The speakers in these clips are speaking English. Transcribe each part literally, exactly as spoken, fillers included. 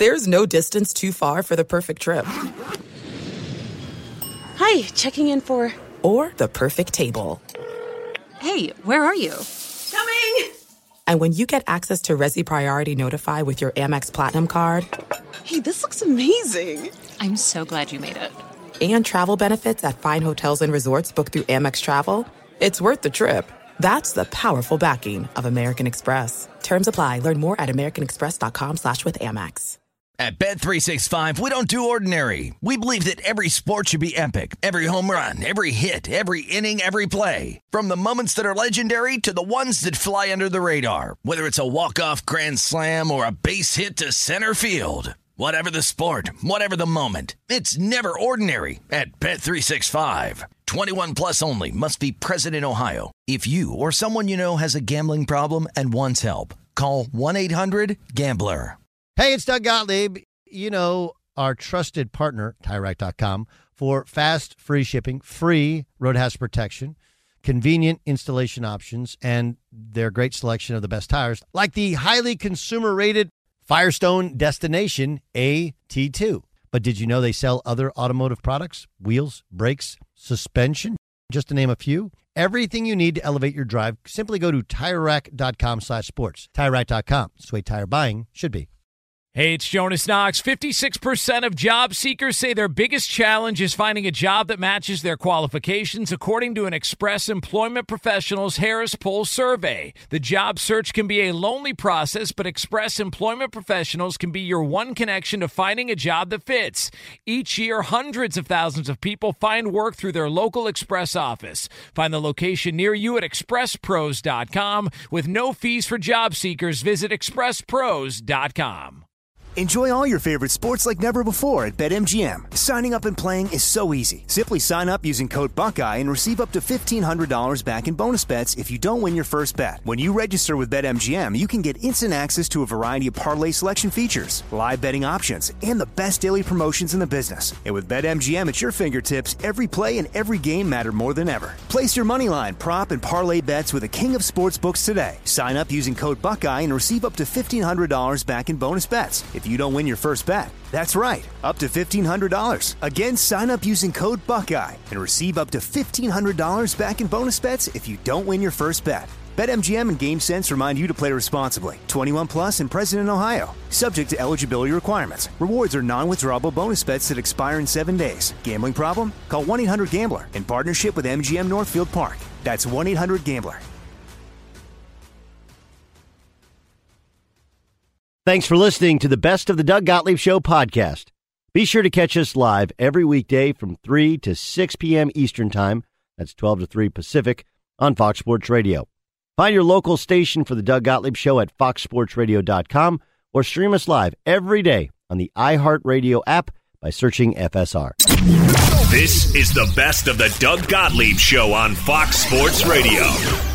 There's no distance too far for the perfect trip. Hi, checking in for... Or the perfect table. Hey, where are you? Coming! And when you get access to Resi Priority Notify with your Amex Platinum card... Hey, this looks amazing. I'm so glad you made it. And travel benefits at fine hotels and resorts booked through Amex Travel, it's worth the trip. That's the powerful backing of American Express. Terms apply. Learn more at americanexpress.com slash with Amex. At Bet three sixty-five, we don't do ordinary. We believe that every sport should be epic. Every home run, every hit, every inning, every play. From the moments that are legendary to the ones that fly under the radar. Whether it's a walk-off grand slam or a base hit to center field. Whatever the sport, whatever the moment, it's never ordinary at Bet three sixty-five. twenty-one plus only. Must be present in Ohio. If you or someone you know has a gambling problem and wants help, call one eight hundred gambler. Hey, it's Doug Gottlieb. You know, our trusted partner, Tire Rack dot com, for fast, free shipping, free road hazard protection, convenient installation options, and their great selection of the best tires, like the highly consumer-rated Firestone Destination A T two. But did you know they sell other automotive products? Wheels, brakes, suspension, just to name a few. Everything you need to elevate your drive, simply go to Tire Rack dot com slash sports. Tire Rack dot com. It's the way tire buying should be. Hey, it's Jonas Knox. fifty-six percent of job seekers say their biggest challenge is finding a job that matches their qualifications, according to an Express Employment Professionals Harris Poll survey. The job search can be a lonely process, but Express Employment Professionals can be your one connection to finding a job that fits. Each year, hundreds of thousands of people find work through their local Express office. Find the location near you at express pros dot com. With no fees for job seekers, visit express pros dot com. Enjoy all your favorite sports like never before at BetMGM. Signing up and playing is so easy. Simply sign up using code Buckeye and receive up to fifteen hundred dollars back in bonus bets if you don't win your first bet. When you register with BetMGM, you can get instant access to a variety of parlay selection features, live betting options, and the best daily promotions in the business. And with BetMGM at your fingertips, every play and every game matter more than ever. Place your moneyline, prop, and parlay bets with the king of sportsbooks today. Sign up using code Buckeye and receive up to fifteen hundred dollars back in bonus bets if you don't win your first bet. That's right, up to fifteen hundred dollars. Again, sign up using code Buckeye and receive up to fifteen hundred dollars back in bonus bets if you don't win your first bet. BetMGM and GameSense remind you to play responsibly. twenty-one plus and present in Ohio. Subject to eligibility requirements. Rewards are non-withdrawable bonus bets that expire in seven days. Gambling problem? Call one eight hundred gambler in partnership with M G M Northfield Park. That's one eight hundred gambler. Thanks for listening to the Best of the Doug Gottlieb Show podcast. Be sure to catch us live every weekday from three to six p.m. Eastern Time. That's twelve to three Pacific on Fox Sports Radio. Find your local station for the Doug Gottlieb Show at fox sports radio dot com or stream us live every day on the iHeartRadio app by searching F S R. This is the Best of the Doug Gottlieb Show on Fox Sports Radio.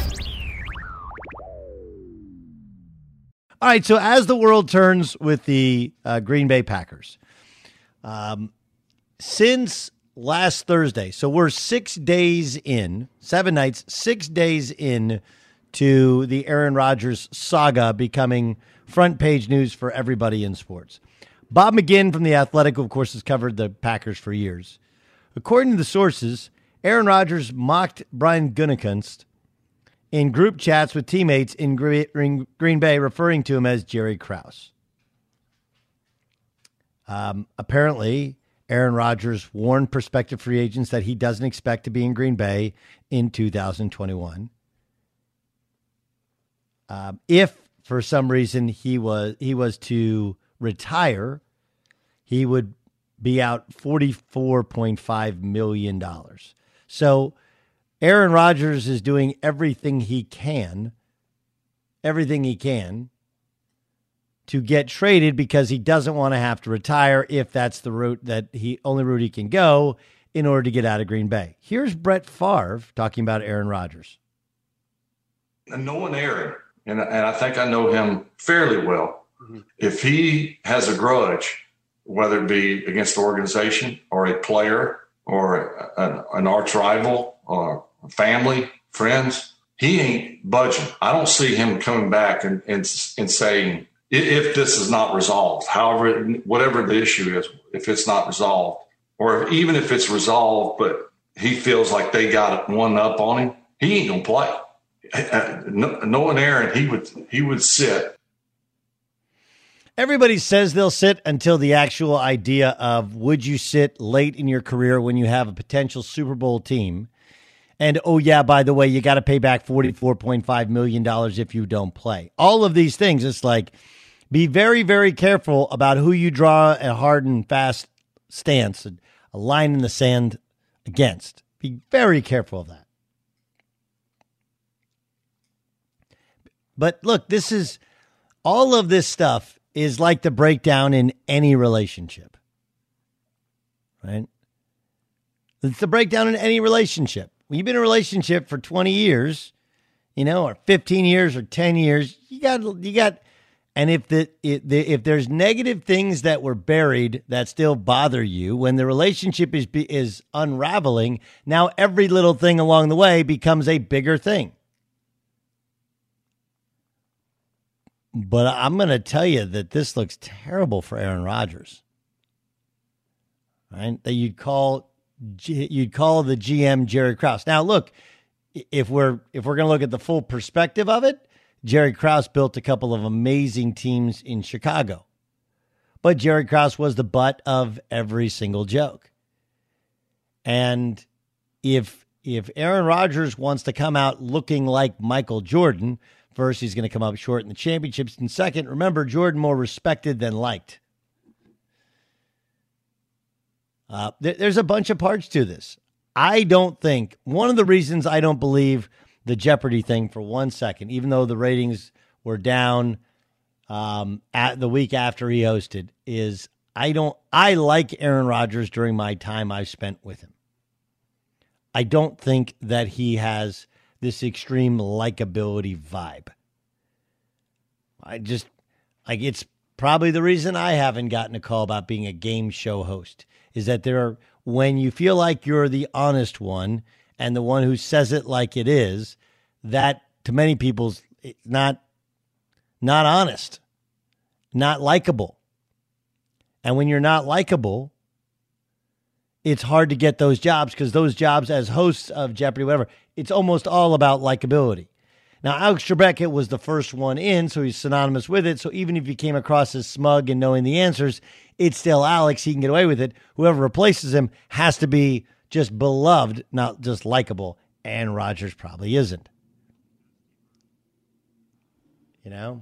All right, so as the world turns with the uh, Green Bay Packers, um, since last Thursday, so we're six days in, seven nights, six days in to the Aaron Rodgers saga becoming front page news for everybody in sports. Bob McGinn from The Athletic, who of course, has covered the Packers for years. According to the sources, Aaron Rodgers mocked Brian Gutekunst in group chats with teammates in Green Bay, referring to him as Jerry Krause. Um, apparently, Aaron Rodgers warned prospective free agents that he doesn't expect to be in Green Bay in two thousand twenty-one. Um, if, for some reason, he was he was to retire, he would be out forty-four point five million dollars. So Aaron Rodgers is doing everything he can, everything he can to get traded because he doesn't want to have to retire if that's the route that he only route he can go in order to get out of Green Bay. Here's Brett Favre talking about Aaron Rodgers. And knowing Aaron, and, and I think I know him fairly well, mm-hmm. If he has a grudge, whether it be against the organization or a player or an, an arch rival or family, friends, he ain't budging. I don't see him coming back and, and, and saying, if this is not resolved, however, whatever the issue is, if it's not resolved, or if, even if it's resolved, but he feels like they got one up on him, he ain't gonna play. Knowing Aaron, he would he would sit. Everybody says they'll sit until the actual idea of would you sit late in your career when you have a potential Super Bowl team, and oh yeah, by the way, you got to pay back forty-four point five million dollars if you don't play. All of these things, it's like, be very, very careful about who you draw a hard and fast stance, a, a line in the sand against. Be very careful of that. But look, this is, all of this stuff is like the breakdown in any relationship, right? It's the breakdown in any relationship. When you've been in a relationship for twenty years, you know, or fifteen years or ten years, you got, you got, and if the, if the if there's negative things that were buried that still bother you when the relationship is is unraveling, now every little thing along the way becomes a bigger thing. But I'm going to tell you that this looks terrible for Aaron Rodgers. Right? That you'd call you'd call the G M Jerry Krause. Now, look, if we're if we're going to look at the full perspective of it, Jerry Krause built a couple of amazing teams in Chicago. But Jerry Krause was the butt of every single joke. And if if Aaron Rodgers wants to come out looking like Michael Jordan, first, he's going to come up short in the championships. And second, remember, Jordan more respected than liked. Uh, there, there's a bunch of parts to this. I don't think, one of the reasons I don't believe the Jeopardy thing for one second, even though the ratings were down um, at the week after he hosted, is I don't, I like Aaron Rodgers during my time I've spent with him. I don't think that he has this extreme likability vibe. I just, like, it's probably the reason I haven't gotten a call about being a game show host, is that there are, when you feel like you're the honest one and the one who says it like it is, that to many people's it's not, not honest, not likable. And when you're not likable, it's hard to get those jobs, because those jobs as hosts of Jeopardy, whatever, it's almost all about likability. Now, Alex Trebek was the first one in, so he's synonymous with it. So even if you came across as smug and knowing the answers, it's still Alex. He can get away with it. Whoever replaces him has to be just beloved, not just likable. And Rodgers probably isn't. You know?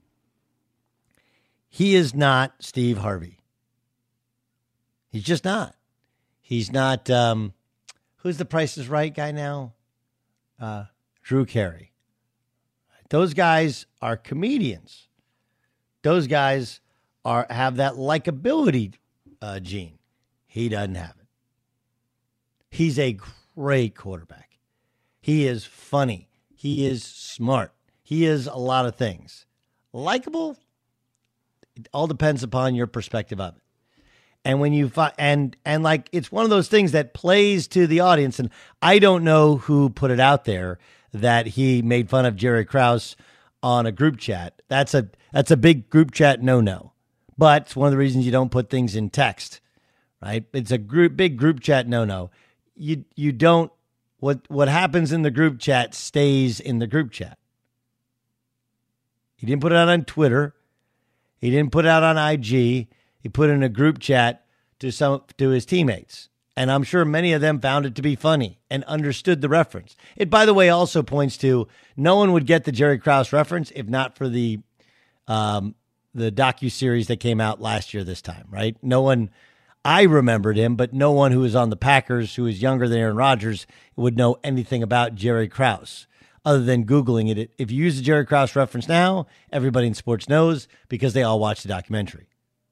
He is not Steve Harvey. He's just not. He's not, um, who's the Price is Right guy now? Uh, Drew Carey. Those guys are comedians. Those guys are have that likability uh, gene. He doesn't have it. He's a great quarterback. He is funny. He is smart. He is a lot of things. Likable, it all depends upon your perspective of it. And when you find, and, and like, it's one of those things that plays to the audience. And I don't know who put it out there that he made fun of Jerry Krause on a group chat. That's a, that's a big group chat no-no. But it's one of the reasons you don't put things in text, right? It's a group, big group chat no-no. You, you don't, what, what happens in the group chat stays in the group chat. He didn't put it out on Twitter. He didn't put it out on I G. He put it in a group chat to some to his teammates. And I'm sure many of them found it to be funny and understood the reference. It, by the way, also points to no one would get the Jerry Krause reference if not for the um, the docuseries that came out last year this time, right? No one, I remembered him, but no one who was on the Packers, who is younger than Aaron Rodgers, would know anything about Jerry Krause other than Googling it. If you use the Jerry Krause reference now, everybody in sports knows because they all watched the documentary.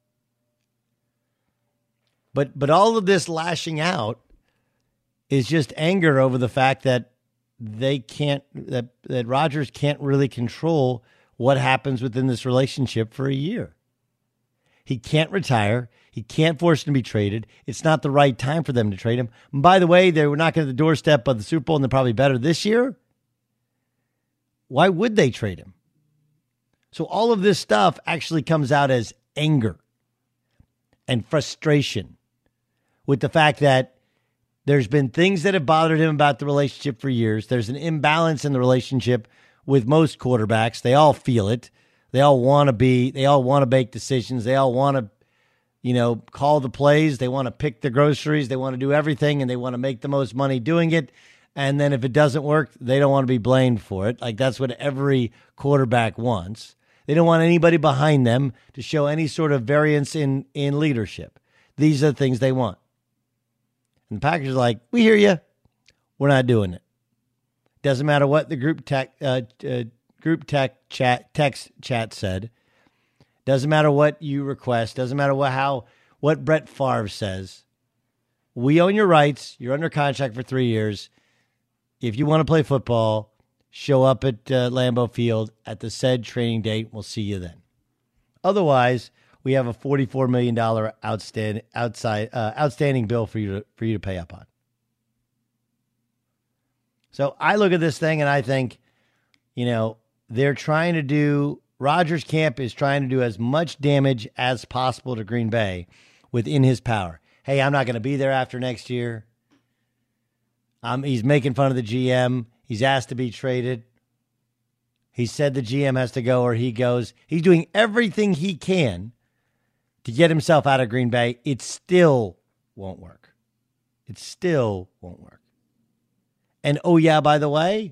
But but all of this lashing out is just anger over the fact that they can't, that, that Rodgers can't really control what happens within this relationship for a year. He can't retire. He can't force him to be traded. It's not the right time for them to trade him. And by the way, they were knocking at the doorstep of the Super Bowl, and they're probably better this year. Why would they trade him? So all of this stuff actually comes out as anger and frustration with the fact that there's been things that have bothered him about the relationship for years. There's an imbalance in the relationship with most quarterbacks. They all feel it. They all want to be, they all want to make decisions. They all want to, you know, call the plays. They want to pick the groceries. They want to do everything, and they want to make the most money doing it. And then if it doesn't work, they don't want to be blamed for it. Like, that's what every quarterback wants. They don't want anybody behind them to show any sort of variance in, in leadership. These are the things they want. And the Packers are like, we hear you. We're not doing it. Doesn't matter what the group tech, uh, uh, group tech chat, text chat said. Doesn't matter what you request. Doesn't matter what how what Brett Favre says. We own your rights. You're under contract for three years. If you want to play football, show up at uh, Lambeau Field at the said training date. We'll see you then. Otherwise, we have a forty-four million dollars outstand, outside, uh, outstanding bill for you to, for you to pay up on. So I look at this thing and I think, you know, they're trying to do, Rodgers' camp is trying to do as much damage as possible to Green Bay within his power. Hey, I'm not going to be there after next year. Um, he's making fun of the G M. He's asked to be traded. He said the G M has to go or he goes. He's doing everything he can to get himself out of Green Bay. It still won't work. It still won't work. And oh yeah, by the way,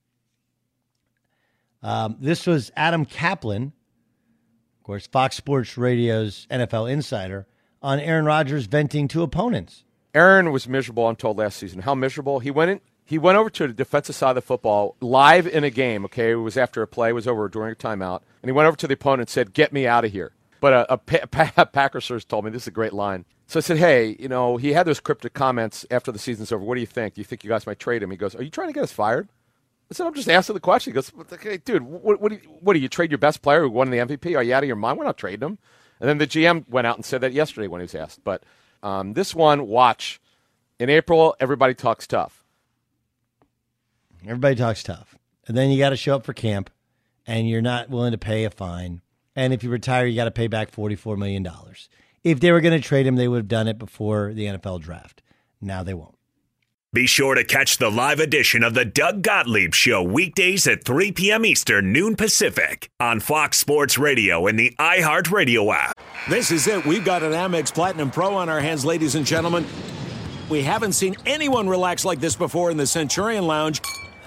um, this was Adam Kaplan, of course, Fox Sports Radio's N F L insider, on Aaron Rodgers venting to opponents. Aaron was miserable, I'm told, last season. How miserable? He went in. He went over to the defensive side of the football live in a game, okay? It was after a play was over during a timeout. And he went over to the opponent and said, get me out of here. But a, a, pa- a Packer source told me, this is a great line. So I said, hey, you know, he had those cryptic comments after the season's over. What do you think? Do you think you guys might trade him? He goes, are you trying to get us fired? I said, I'm just asking the question. He goes, okay, dude, what, what, do you, what do you trade your best player who won the M V P? Are you out of your mind? We're not trading him. And then the G M went out and said that yesterday when he was asked. But um, this one, watch. In April, everybody talks tough. Everybody talks tough. And then you got to show up for camp, and you're not willing to pay a fine. And if you retire, you got to pay back forty-four million dollars. If they were going to trade him, they would have done it before the N F L draft. Now they won't. Be sure to catch the live edition of the Doug Gottlieb Show weekdays at three p.m. Eastern, noon Pacific on Fox Sports Radio and the iHeartRadio app. This is it. We've got an Amex Platinum Pro on our hands, ladies and gentlemen. We haven't seen anyone relax like this before in the Centurion Lounge.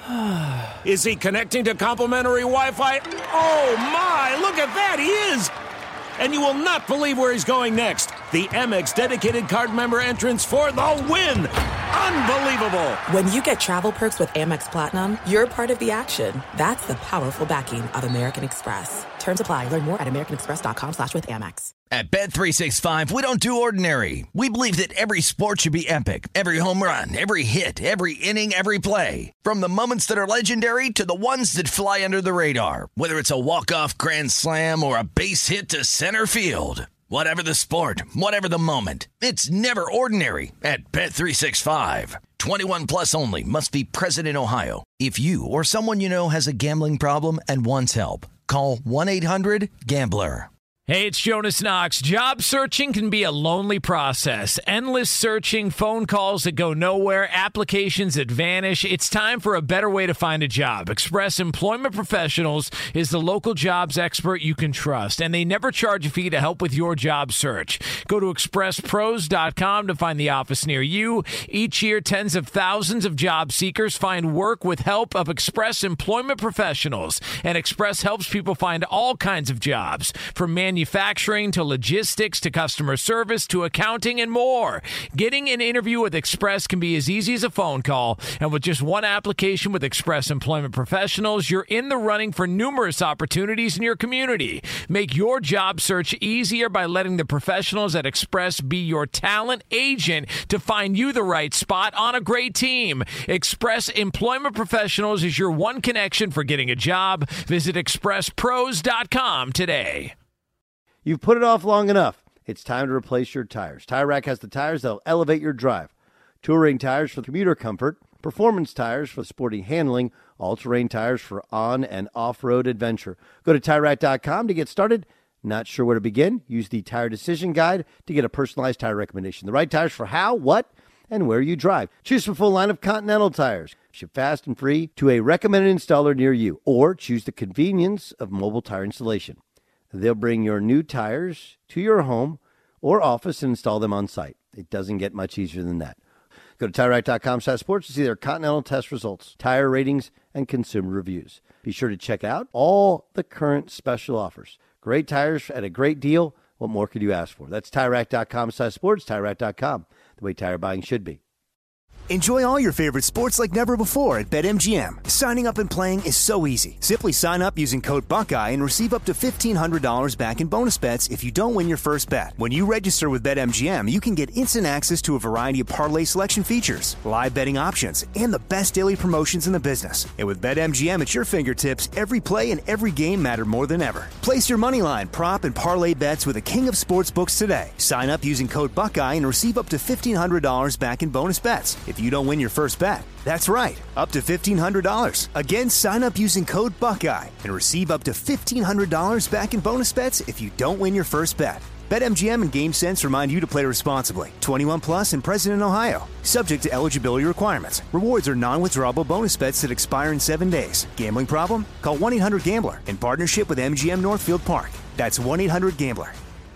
Is he connecting to complimentary Wi-Fi? Oh, my. Look at that. He is. And you will not believe where he's going next. The Amex dedicated card member entrance for the win. Unbelievable. When you get travel perks with Amex Platinum, you're part of the action. That's the powerful backing of American Express. Terms apply. Learn more at americanexpress.com slash with Amex. At Bet three sixty-five, we don't do ordinary. We believe that every sport should be epic. Every home run, every hit, every inning, every play. From the moments that are legendary to the ones that fly under the radar. Whether it's a walk-off grand slam or a base hit to center field. Whatever the sport, whatever the moment. It's never ordinary at Bet three sixty-five. twenty-one plus only. Must be present in Ohio. If you or someone you know has a gambling problem and wants help, call one eight hundred gambler. Hey, it's Jonas Knox. Job searching can be a lonely process. Endless searching, phone calls that go nowhere, applications that vanish. It's time for a better way to find a job. Express Employment Professionals is the local jobs expert you can trust, and they never charge a fee to help with your job search. Go to express pros dot com to find the office near you. Each year, tens of thousands of job seekers find work with help of Express Employment Professionals, and Express helps people find all kinds of jobs, from manufacturing Manufacturing to logistics to customer service to accounting and more. Getting an interview with Express can be as easy as a phone call, and with just one application with Express Employment Professionals, you're in the running for numerous opportunities in your community. Make your job search easier by letting the professionals at Express be your talent agent to find you the right spot on a great team. Express Employment Professionals is your one connection for getting a job. Visit express pros dot com today. You've put it off long enough. It's time to replace your tires. Tire Rack has the tires that'll elevate your drive. Touring tires for commuter comfort, performance tires for sporty handling, all-terrain tires for on- and off-road adventure. Go to Tire Rack dot com to get started. Not sure where to begin? Use the Tire Decision Guide to get a personalized tire recommendation. The right tires for how, what, and where you drive. Choose from a full line of Continental tires. Ship fast and free to a recommended installer near you. Or choose the convenience of mobile tire installation. They'll bring your new tires to your home or office and install them on site. It doesn't get much easier than that. Go to Tire Rack dot com slash sports to see their Continental test results, tire ratings, and consumer reviews. Be sure to check out all the current special offers. Great tires at a great deal. What more could you ask for? That's Tire Rack dot com slash sports, Tire Rack dot com, the way tire buying should be. Enjoy all your favorite sports like never before at BetMGM. Signing up and playing is so easy. Simply sign up using code Buckeye and receive up to fifteen hundred dollars back in bonus bets if you don't win your first bet. When you register with BetMGM, you can get instant access to a variety of parlay selection features, live betting options, and the best daily promotions in the business. And with BetMGM at your fingertips, every play and every game matter more than ever. Place your moneyline, prop, and parlay bets with the king of sportsbooks today. Sign up using code Buckeye and receive up to fifteen hundred dollars back in bonus bets if you don't win your first bet. That's right, up to fifteen hundred dollars. Again, sign up using code Buckeye and receive up to fifteen hundred dollars back in bonus bets if you don't win your first bet. BetMGM and GameSense remind you to play responsibly. twenty-one plus and present in Ohio. Subject to eligibility requirements. Rewards are non-withdrawable bonus bets that expire in seven days. Gambling problem? Call one eight hundred gambler in partnership with M G M Northfield Park. That's one eight hundred gambler.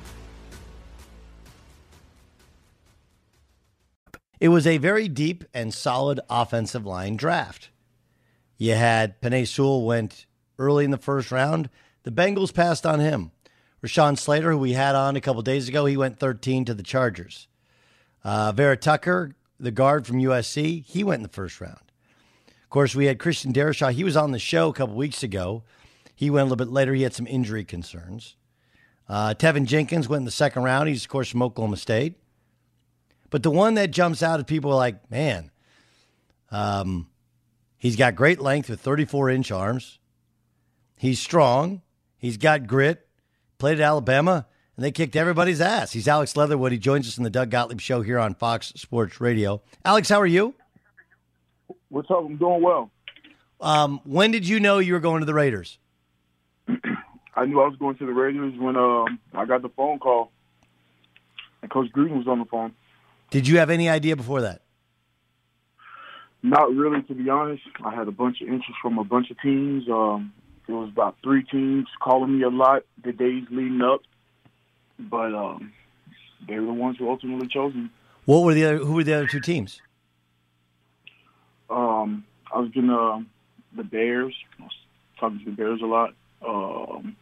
It was a very deep and solid offensive line draft. You had Penei Sewell went early in the first round. The Bengals passed on him. Rashawn Slater, who we had on a couple days ago, he went thirteen to the Chargers. Uh, Vera Tucker, the guard from U S C, he went in the first round. Of course, we had Christian Darrisaw. He was on the show a couple weeks ago. He went a little bit later. He had some injury concerns. Uh, Tevin Jenkins went in the second round. He's, of course, from Oklahoma State. But the one that jumps out at people are like, man, um, he's got great length with thirty-four inch arms. He's strong. He's got grit. Played at Alabama, and they kicked everybody's ass. He's Alex Leatherwood. He joins us in the Doug Gottlieb Show here on Fox Sports Radio. Alex, how are you? What's up? I'm doing well. Um, when did you know you were going to the Raiders? I knew I was going to the Raiders when um, I got the phone call, and Coach Gruden was on the phone. Did you have any idea before that? Not really, to be honest. I had a bunch of interest from a bunch of teams. Um, it was about three teams calling me a lot the days leading up, but um, they were the ones who ultimately chose me. What were the other? Who were the other two teams? Um, I was getting uh, the Bears. I was talking to the Bears a lot. Um,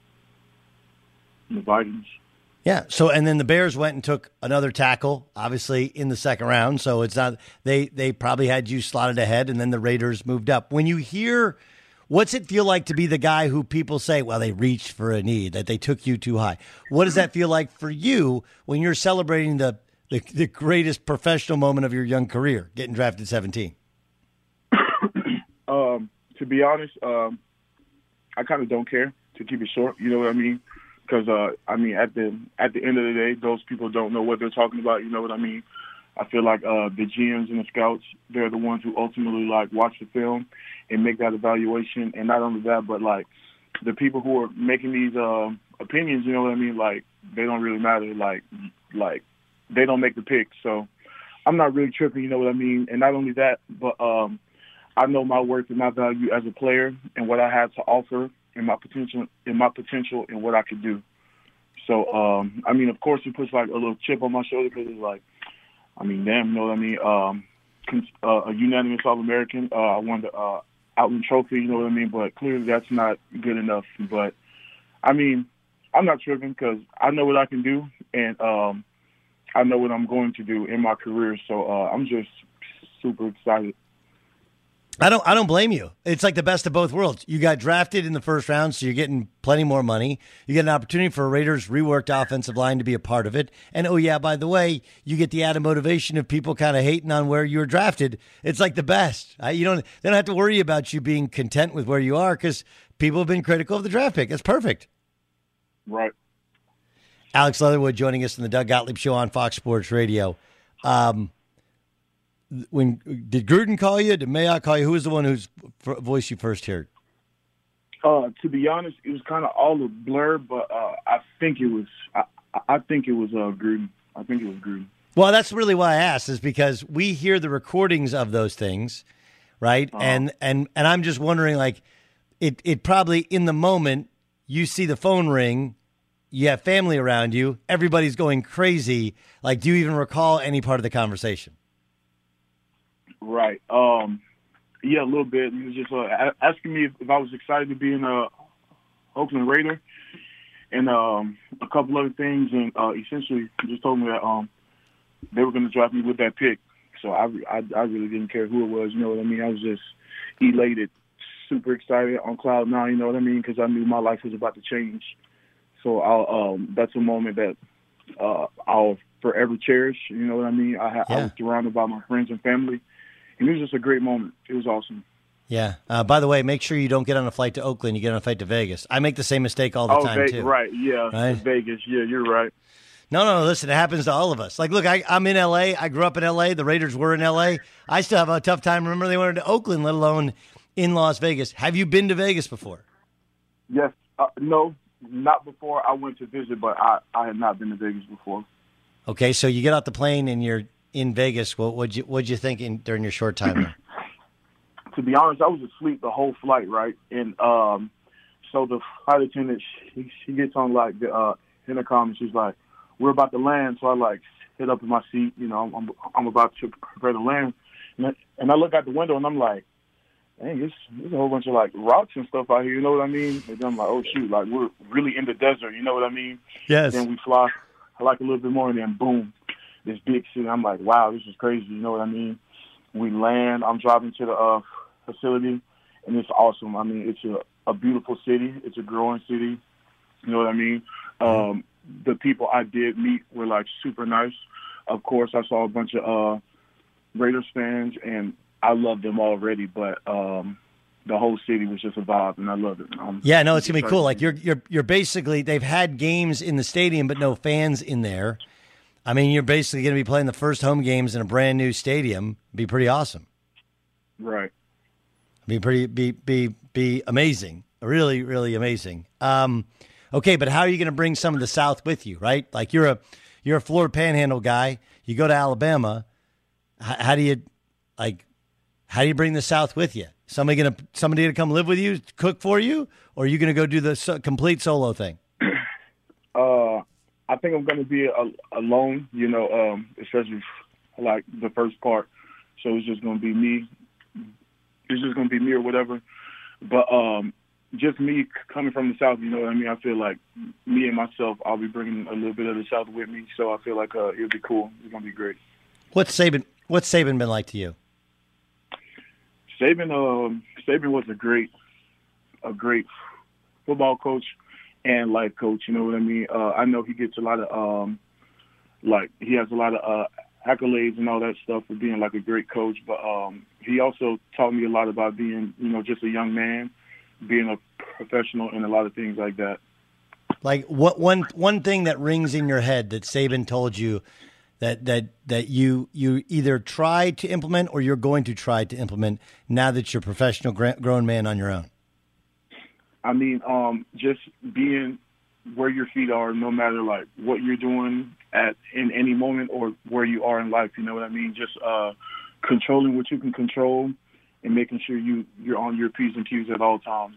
the Vikings. Yeah. So, and then the Bears went and took another tackle, obviously in the second round. So it's not they they probably had you slotted ahead, and then the Raiders moved up. When you hear, what's it feel like to be the guy who people say, well, they reached for a need, that they took you too high? What does that feel like for you when you're celebrating the the, the greatest professional moment of your young career, getting drafted seventeen? um, to be honest, um, I kind of don't care. To keep it short, you know what I mean. Because, uh, I mean, at the at the end of the day, those people don't know what they're talking about, you know what I mean? I feel like uh, the G Ms and the scouts, they're the ones who ultimately, like, watch the film and make that evaluation. And not only that, but, like, the people who are making these uh, opinions, you know what I mean? Like, they don't really matter. Like, like they don't make the pick. So I'm not really tripping, you know what I mean? And not only that, but um, I know my worth and my value as a player and what I have to offer and my potential and my potential and what I could do. So, um, I mean, of course, it puts like a little chip on my shoulder because it's like, I mean, damn, you know what I mean? Um, uh, a unanimous All-American. Uh, I won the uh, Outland Trophy, you know what I mean? But clearly that's not good enough. But, I mean, I'm not tripping because I know what I can do, and um, I know what I'm going to do in my career. So uh, I'm just super excited. I don't I don't blame you. It's like the best of both worlds. You got drafted in the first round, so you're getting plenty more money. You get an opportunity for a Raiders reworked offensive line to be a part of it. And, oh, yeah, by the way, you get the added motivation of people kind of hating on where you were drafted. It's like the best. You don't, they don't have to worry about you being content with where you are because people have been critical of the draft pick. That's perfect. Right. Alex Leatherwood joining us in the Doug Gottlieb Show on Fox Sports Radio. Um when did Gruden call you? Did Mayock call you? Who was the one whose voice you first heard? Uh, to be honest, it was kind of all a blur, but uh, I think it was. I, I think it was uh, Gruden. I think it was Gruden. Well, that's really why I asked, is because we hear the recordings of those things, right? Uh-huh. And and and I'm just wondering, like, it it probably in the moment you see the phone ring, you have family around you, everybody's going crazy. Like, do you even recall any part of the conversation? Right. Um, yeah, a little bit. He was just uh, asking me if, if I was excited to be in a Oakland Raider, and um, a couple other things, and uh, essentially he just told me that um. they were going to draft me with that pick. So I, I, I really didn't care who it was, you know what I mean? I was just elated, super excited, on cloud nine, you know what I mean? Because I knew my life was about to change. So I'll, um, that's a moment that uh, I'll forever cherish, you know what I mean? I, yeah. I was surrounded by my friends and family, and it was just a great moment. It was awesome. Yeah. Uh, by the way, make sure you don't get on a flight to Oakland. You get on a flight to Vegas. I make the same mistake all the oh, time, Vegas, too. Right, yeah, right? Vegas. Yeah, you're right. No, no, listen, it happens to all of us. Like, look, I, I'm in L A. I grew up in L A. The Raiders were in L A. I still have a tough time. Remember, they went to Oakland, let alone in Las Vegas. Have you been to Vegas before? Yes. Uh, no, not before. I went to visit, but I, I had not been to Vegas before. Okay, so you get off the plane and you're in Vegas. What would you what'd you think in, during your short time there? To be honest, I was asleep the whole flight, right? And um, so the flight attendant, she, she gets on, like, the uh, intercom, and she's like, we're about to land, so I, like, sit up in my seat. You know, I'm I'm about to prepare to land. And I, and I look out the window, and I'm like, dang, there's, there's a whole bunch of, like, rocks and stuff out here, you know what I mean? And then I'm like, oh, shoot, like, we're really in the desert, you know what I mean? Yes. Then we fly, like, a little bit more, and then, boom, this big city. I'm like, wow, this is crazy, you know what I mean? We land. I'm driving to the uh, facility, and it's awesome. I mean, it's a, a beautiful city. It's a growing city, you know what I mean? Um The people I did meet were, like, super nice. Of course, I saw a bunch of uh, Raiders fans, and I loved them already. But um, the whole city was just a vibe, and I loved it. Um, yeah, no, it's gonna be cool. Like you're you're you're basically they've had games in the stadium, but no fans in there. I mean, you're basically gonna be playing the first home games in a brand new stadium. Be pretty awesome. Right. Be pretty be be be amazing. Really, really amazing. Um, Okay, but how are you going to bring some of the South with you, right? Like you're a you're a Florida Panhandle guy. You go to Alabama. How, how do you like? How do you bring the South with you? Somebody gonna somebody gonna come live with you, cook for you, or are you going to go do the so, complete solo thing? Uh, I think I'm going to be a, alone. You know, um, especially like the first part. So it's just going to be me. It's just going to be me or whatever. But um. Just me coming from the South, you know what I mean? I feel like me and myself, I'll be bringing a little bit of the South with me, so I feel like uh, it'll be cool. It's going to be great. What's Saban, what's Saban been like to you? Saban, um, Saban was a great, a great football coach and life coach, you know what I mean? Uh, I know he gets a lot of, um, like, he has a lot of uh, accolades and all that stuff for being, like, a great coach, but um, he also taught me a lot about being, you know, just a young man, being a professional and a lot of things like that. Like what one one thing that rings in your head that Saban told you that that that you you either tried to implement or you're going to try to implement now that you're a professional grown man on your own? I mean, um, just being where your feet are, no matter like what you're doing at in any moment or where you are in life. You know what I mean? Just uh, controlling what you can control and making sure you, you're on your P's and Q's at all times.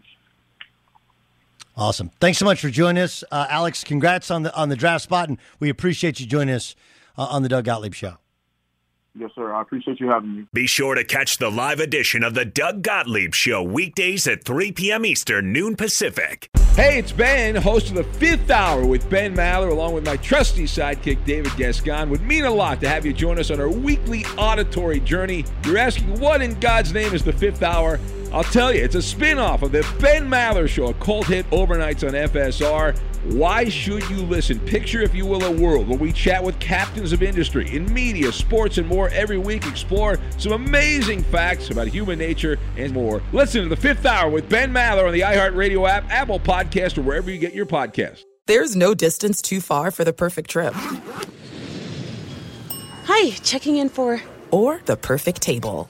Awesome. Thanks so much for joining us. Uh, Alex, congrats on the on the draft spot, and we appreciate you joining us uh, on the Doug Gottlieb Show. Yes, sir. I appreciate you having me. Be sure to catch the live edition of the Doug Gottlieb Show weekdays at three p.m. Eastern, noon Pacific. Hey, it's Ben, host of the Fifth Hour with Ben Maller, along with my trusty sidekick, David Gascon. Would mean a lot to have you join us on our weekly auditory journey. You're asking, what in God's name is the Fifth Hour? I'll tell you, it's a spin-off of the Ben Maller Show, a cult hit overnights on F S R. Why should you listen? Picture, if you will, a world where we chat with captains of industry in media, sports, and more every week. Explore some amazing facts about human nature and more. Listen to the Fifth Hour with Ben Maller on the iHeartRadio app, Apple Podcast, or wherever you get your podcasts. There's no distance too far for the perfect trip. Hi, checking in for... or the perfect table.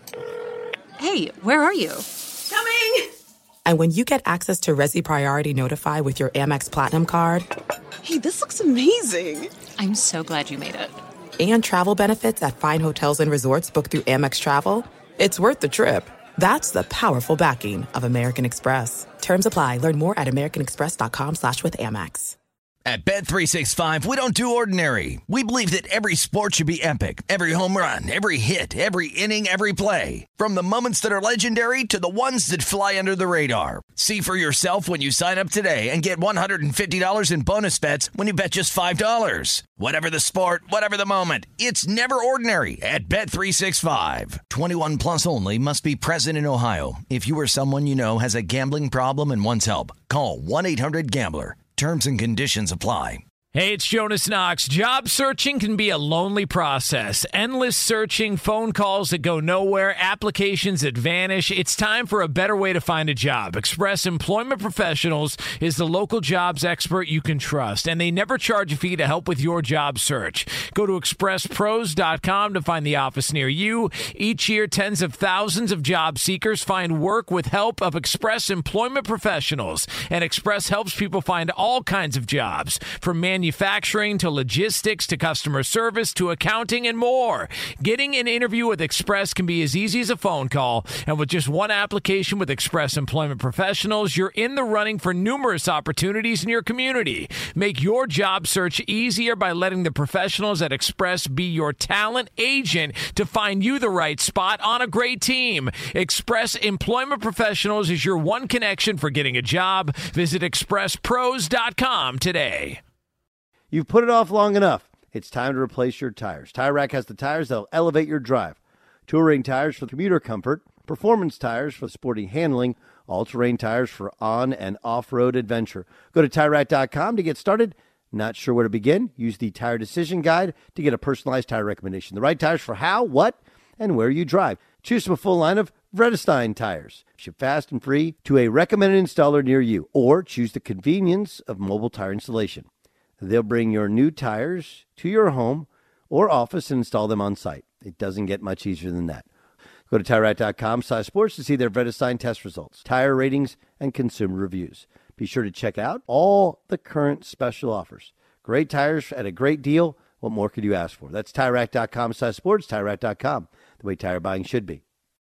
Hey, where are you? Coming! And when you get access to Resi Priority Notify with your Amex Platinum card, Hey, this looks amazing. I'm so glad you made it. and travel benefits at fine hotels and resorts booked through Amex Travel, it's worth the trip. That's the powerful backing of American Express. Terms apply. Learn more at americanexpress.com slash with Amex. At Bet three sixty-five, we don't do ordinary. We believe that every sport should be epic. Every home run, every hit, every inning, every play. From the moments that are legendary to the ones that fly under the radar. See for yourself when you sign up today and get one hundred fifty dollars in bonus bets when you bet just five dollars. Whatever the sport, whatever the moment, it's never ordinary at Bet three sixty-five. twenty-one plus only. Must be present in Ohio. If you or someone you know has a gambling problem and wants help, call one eight hundred gambler. Terms and conditions apply. Hey, it's Jonas Knox. Job searching can be a lonely process. Endless searching, phone calls that go nowhere, applications that vanish. It's time for a better way to find a job. Express Employment Professionals is the local jobs expert you can trust, and they never charge a fee to help with your job search. Go to express pros dot com to find the office near you. Each year, tens of thousands of job seekers find work with help of Express Employment Professionals, and Express helps people find all kinds of jobs, from manufacturing Manufacturing to logistics to customer service to accounting and more. Getting an interview with Express can be as easy as a phone call, and with just one application with Express Employment Professionals, you're in the running for numerous opportunities in your community. Make your job search easier by letting the professionals at Express be your talent agent to find you the right spot on a great team. Express Employment Professionals is your one connection for getting a job. Visit express pros dot com today. You've put it off long enough. It's time to replace your tires. Tire Rack has the tires that'll elevate your drive. Touring tires for commuter comfort, performance tires for sporty handling, all-terrain tires for on- and off-road adventure. Go to tire rack dot com to get started. Not sure where to begin? Use the Tire Decision Guide to get a personalized tire recommendation. The right tires for how, what, and where you drive. Choose from a full line of Vredestein tires. Ship fast and free to a recommended installer near you, or choose the convenience of mobile tire installation. They'll bring your new tires to your home or office and install them on site. It doesn't get much easier than that. Go to tire rack dot com slash sports to see their Vredestein test results, tire ratings, and consumer reviews. Be sure to check out all the current special offers. Great tires at a great deal. What more could you ask for? That's tire rack dot com slash sports, tire rack dot com, the way tire buying should be.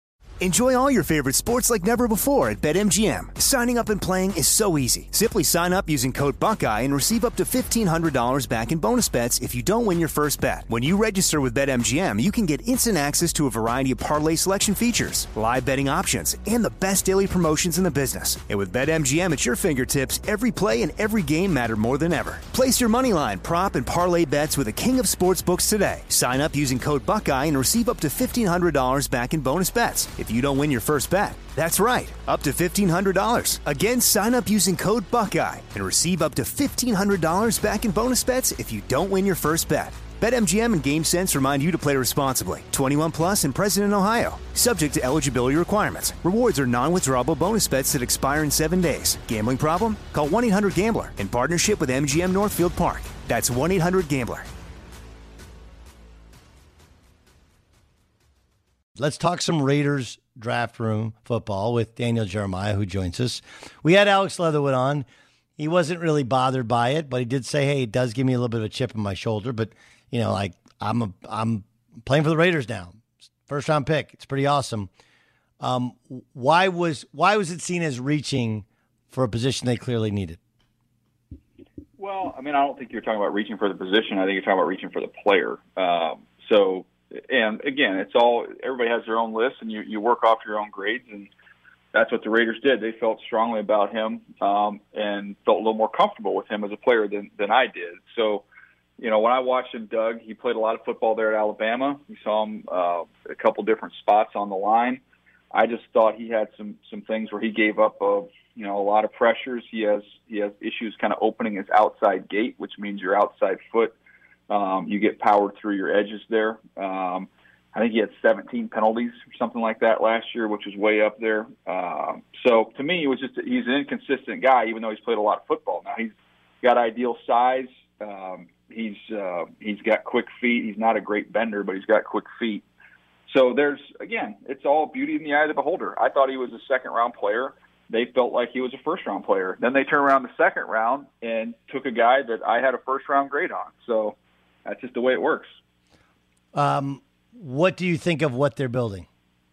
Enjoy all your favorite sports like never before at BetMGM. Signing up and playing is so easy. Simply sign up using code Buckeye and receive up to fifteen hundred dollars back in bonus bets if you don't win your first bet. When you register with BetMGM, you can get instant access to a variety of parlay selection features, live betting options, and the best daily promotions in the business. And with BetMGM at your fingertips, every play and every game matter more than ever. Place your moneyline, prop, and parlay bets with the king of sportsbooks today. Sign up using code Buckeye and receive up to fifteen hundred dollars back in bonus bets if you don't win your first bet. That's right, up to fifteen hundred dollars. Again, sign up using code Buckeye and receive up to fifteen hundred dollars back in bonus bets if you don't win your first bet. BetMGM and GameSense remind you to play responsibly. twenty-one plus and present in Ohio. Subject to eligibility requirements. Rewards are non-withdrawable bonus bets that expire in seven days. Gambling problem? Call one eight hundred gambler in partnership with M G M Northfield Park. That's one eight hundred gambler. Let's talk some Raiders draft room football with Daniel Jeremiah, who joins us. We had Alex Leatherwood on. He wasn't really bothered by it, but he did say, hey, it does give me a little bit of a chip in my shoulder. But, you know, like I'm a, I'm playing for the Raiders now. First round pick. It's pretty awesome. Um, why was why was it seen as reaching for a position they clearly needed? Well, I mean, I don't think you're talking about reaching for the position. I think you're talking about reaching for the player. Um, so, and again, it's all, everybody has their own list, and you, you work off your own grades, and that's what the Raiders did. They felt strongly about him um, and felt a little more comfortable with him as a player than, than I did. So, you know, when I watched him, Doug, he played a lot of football there at Alabama. We saw him uh, a couple different spots on the line. I just thought he had some some things where he gave up of, you know, a lot of pressures. He has he has issues kind of opening his outside gate, which means your outside foot. Um, you get powered through your edges there. Um, I think he had seventeen penalties or something like that last year, which is way up there. Um, so to me, it was just he's an inconsistent guy, even though he's played a lot of football. Now he's got ideal size. Um, he's uh, he's got quick feet. He's not a great bender, but he's got quick feet. So there's, again, it's all beauty in the eye of the beholder. I thought he was a second-round player. They felt like he was a first-round player. Then they turned around the second round and took a guy that I had a first-round grade on. So that's just the way it works. Um, what do you think of what they're building?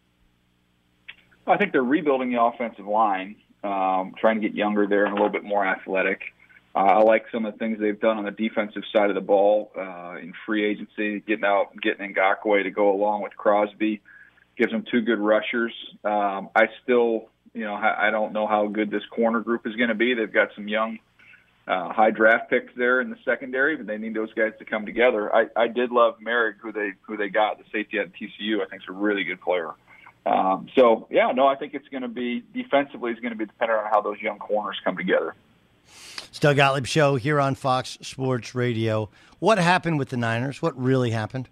I think they're rebuilding the offensive line, um, trying to get younger there and a little bit more athletic. Uh, I like some of the things they've done on the defensive side of the ball uh, in free agency, getting out and getting Ngakoue to go along with Crosby. Gives them two good rushers. Um, I still, you know, I don't know how good this corner group is going to be. They've got some young, uh, high draft picks there in the secondary, but they need those guys to come together. I, I did love Merrick, who they who they got, the safety at T C U. I think is a really good player. Um, so, yeah, no, I think it's going to be defensively is going to be dependent on how those young corners come together. It's Doug Gottlieb Show here on Fox Sports Radio. What happened with the Niners? What really happened?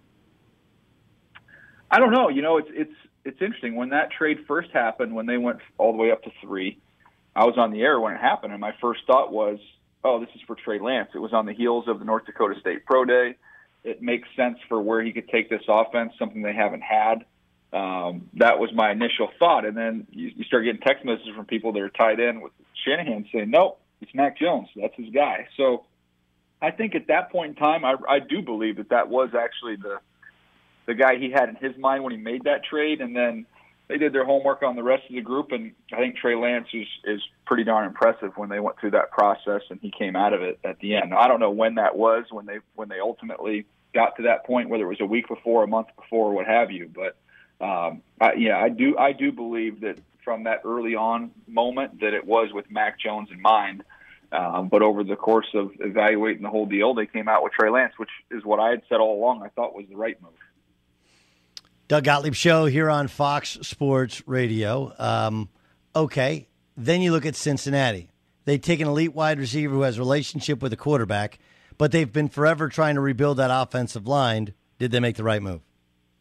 I don't know. You know, it's it's it's interesting. When that trade first happened, when they went all the way up to three, I was on the air when it happened, and my first thought was, oh, this is for Trey Lance. It was on the heels of the North Dakota State Pro Day. It makes sense for where he could take this offense, something they haven't had. Um, that was my initial thought. And then you, you start getting text messages from people that are tied in with Shanahan saying, nope, it's Mac Jones. That's his guy. So I think at that point in time, I, I do believe that that was actually the the guy he had in his mind when he made that trade. And then they did their homework on the rest of the group, and I think Trey Lance is, is pretty darn impressive when they went through that process and he came out of it at the end. Now, I don't know when that was, when they when they ultimately got to that point, whether it was a week before, a month before, or what have you. But um, I, yeah, I do I do believe that from that early on moment that it was with Mac Jones in mind. Um, but over the course of evaluating the whole deal, they came out with Trey Lance, which is what I had said all along I thought was the right move. Doug Gottlieb Show here on Fox Sports Radio. Um, okay, then you look at Cincinnati. They take an elite wide receiver who has a relationship with the quarterback, but they've been forever trying to rebuild that offensive line. Did they make the right move?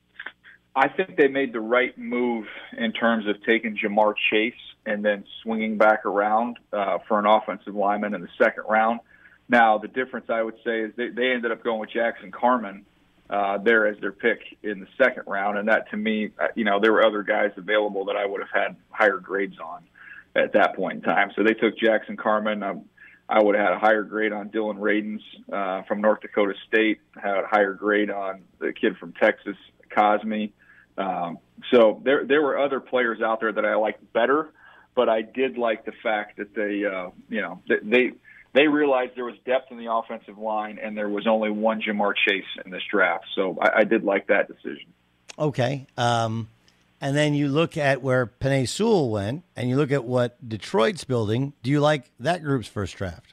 I think they made the right move in terms of taking Jamar Chase and then swinging back around uh, for an offensive lineman in the second round. Now, the difference I would say is they, they ended up going with Jackson Carman uh, there as their pick in the second round, and that to me, you know, there were other guys available that I would have had higher grades on at that point in time. So they took Jackson Carman. Um, I would have had a higher grade on Dylan Radins uh, from North Dakota State, had a higher grade on the kid from Texas, Cosme. Um, so there there were other players out there that I liked better, but I did like the fact that they, uh, you know, they they realized there was depth in the offensive line and there was only one Jamar Chase in this draft. So I, I did like that decision. Okay. Um, and then you look at where Penei Sewell went and you look at what Detroit's building. Do you like that group's first draft?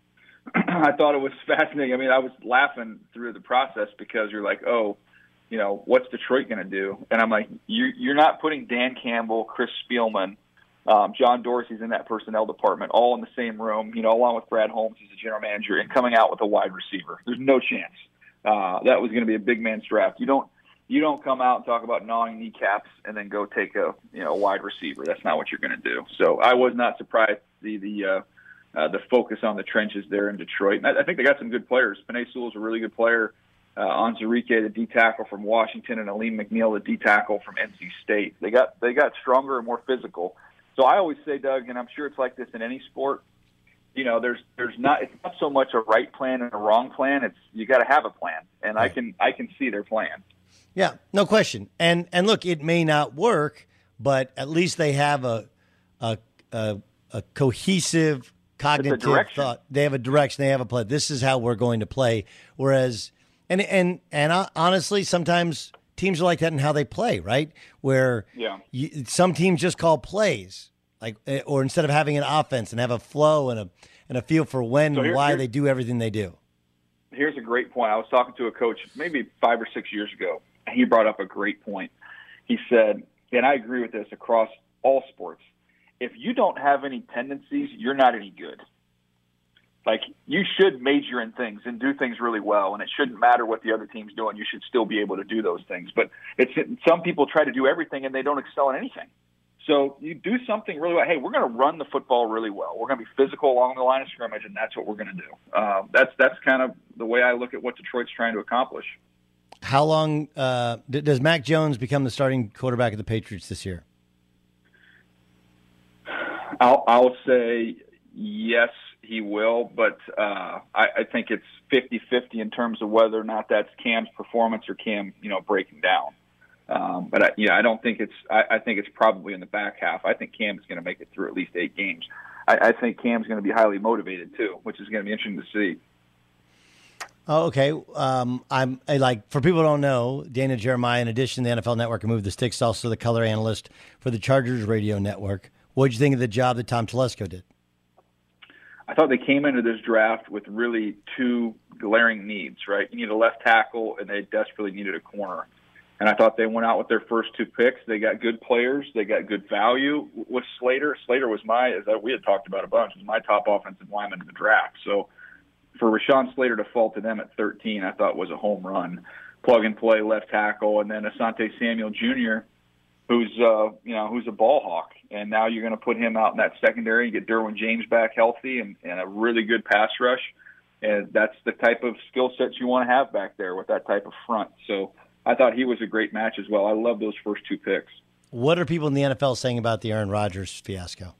I thought it was fascinating. I mean, I was laughing through the process because you're like, oh, you know, what's Detroit going to do? And I'm like, you, you're not putting Dan Campbell, Chris Spielman, um, John Dorsey's in that personnel department, all in the same room, you know, along with Brad Holmes as the general manager, and coming out with a wide receiver. There's no chance. Uh, that was going to be a big man's draft. You don't you don't come out and talk about gnawing kneecaps and then go take a you know wide receiver. That's not what you're going to do. So I was not surprised to see the uh, uh, the focus on the trenches there in Detroit. And I, I think they got some good players. Penei Sewell's a really good player. Uh, Onwuzurike, the D tackle from Washington, and Aleem McNeil, the D tackle from N C State. They got they got stronger and more physical. So I always say, Doug, and I'm sure it's like this in any sport. You know, there's there's not it's not so much a right plan and a wrong plan. It's you got to have a plan, and right. I can I can see their plan. Yeah, no question. And and look, it may not work, but at least they have a a a, a cohesive cognitive a thought. They have a direction. They have a plan. This is how we're going to play. Whereas, and and and honestly, sometimes teams are like that in how they play, right? Where yeah. you, some teams just call plays, like, or instead of having an offense and have a flow and a and a feel for when so here, and why here, they do everything they do. Here's a great point. I was talking to a coach maybe five or six years ago, and he brought up a great point. He said, and I agree with this across all sports, if you don't have any tendencies, you're not any good. Like, you should major in things and do things really well, and it shouldn't matter what the other team's doing. You should still be able to do those things. But it's some people try to do everything, and they don't excel in anything. So you do something really well. Hey, we're going to run the football really well. We're going to be physical along the line of scrimmage, and that's what we're going to do. Uh, that's that's kind of the way I look at what Detroit's trying to accomplish. How long uh, d- does Mac Jones become the starting quarterback of the Patriots this year? I'll, I'll say yes, he will, but uh, I, I think it's fifty-fifty in terms of whether or not that's Cam's performance or Cam, you know, breaking down. Um, but I, yeah, I don't think it's. I, I think it's probably in the back half. I think Cam's going to make it through at least eight games. I, I think Cam's going to be highly motivated too, which is going to be interesting to see. Oh, okay. Um, I'm I, like for people who don't know, Dana Jeremiah, in addition to the N F L Network and Move the Sticks, also the color analyst for the Chargers Radio Network. What did you think of the job that Tom Telesco did? I thought they came into this draft with really two glaring needs. Right, you need a left tackle, and they desperately needed a corner. And I thought they went out with their first two picks. They got good players. They got good value with Slater. Slater was my, as we had talked about a bunch, was my top offensive lineman in the draft. So for Rashawn Slater to fall to them at thirteen, I thought was a home run. Plug and play left tackle, and then Asante Samuel Junior, who's uh, you know who's a ball hawk. And now you're going to put him out in that secondary and get Derwin James back healthy and, and a really good pass rush. And that's the type of skill sets you want to have back there with that type of front. So I thought he was a great match as well. I love those first two picks. What are people in the N F L saying about the Aaron Rodgers fiasco?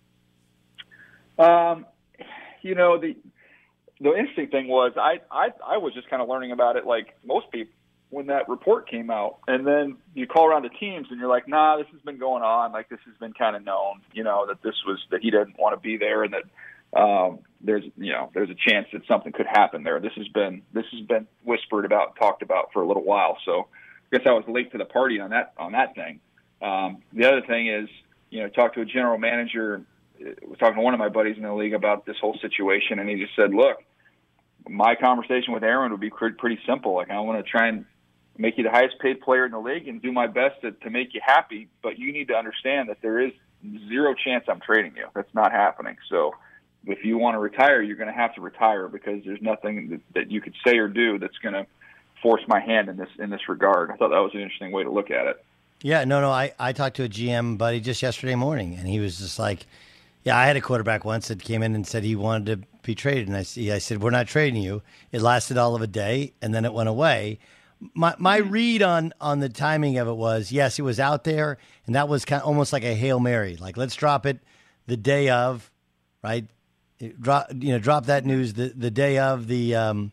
Um, you know, the the interesting thing was I, I, I was just kind of learning about it like most people when that report came out. And then you call around the teams and you're like, nah, this has been going on. Like this has been kind of known, you know, that this was that he didn't want to be there and that um, there's, you know, there's a chance that something could happen there. This has been, this has been whispered about, talked about for a little while. So I guess I was late to the party on that, on that thing. Um, the other thing is, you know, talked to a general manager, I was talking to one of my buddies in the league about this whole situation. And he just said, look, my conversation with Aaron would be pretty simple. Like, I want to try and make you the highest paid player in the league and do my best to, to make you happy. But you need to understand that there is zero chance I'm trading you. That's not happening. So if you want to retire, you're going to have to retire because there's nothing that, that you could say or do that's going to force my hand in this in this regard. I thought that was an interesting way to look at it. Yeah, no, no. I, I talked to a G M buddy just yesterday morning, and he was just like, yeah, I had a quarterback once that came in and said he wanted to be traded. And I, I said, we're not trading you. It lasted all of a day, and then it went away. My my read on, on the timing of it was, yes, it was out there, and that was kind of almost like a Hail Mary. Like, let's drop it the day of, right? It drop, you know, drop that news the, the day of the um,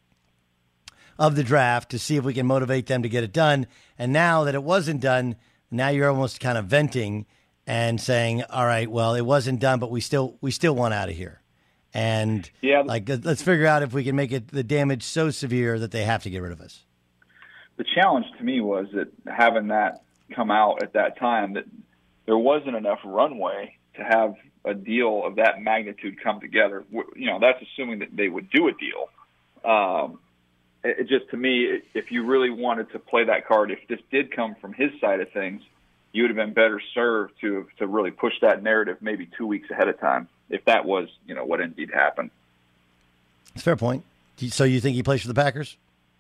of the draft to see if we can motivate them to get it done. And now that it wasn't done, now you're almost kind of venting and saying, all right, well, it wasn't done, but we still we still want out of here. And yeah, like, let's figure out if we can make it the damage so severe that they have to get rid of us. The challenge to me was that having that come out at that time, that there wasn't enough runway to have a deal of that magnitude come together. You know, that's assuming that they would do a deal. Um, it, it just, to me, if you really wanted to play that card, if this did come from his side of things, you would have been better served to to really push that narrative maybe two weeks ahead of time, if that was, you know, what indeed happened. That's a fair point. So you think he plays for the Packers?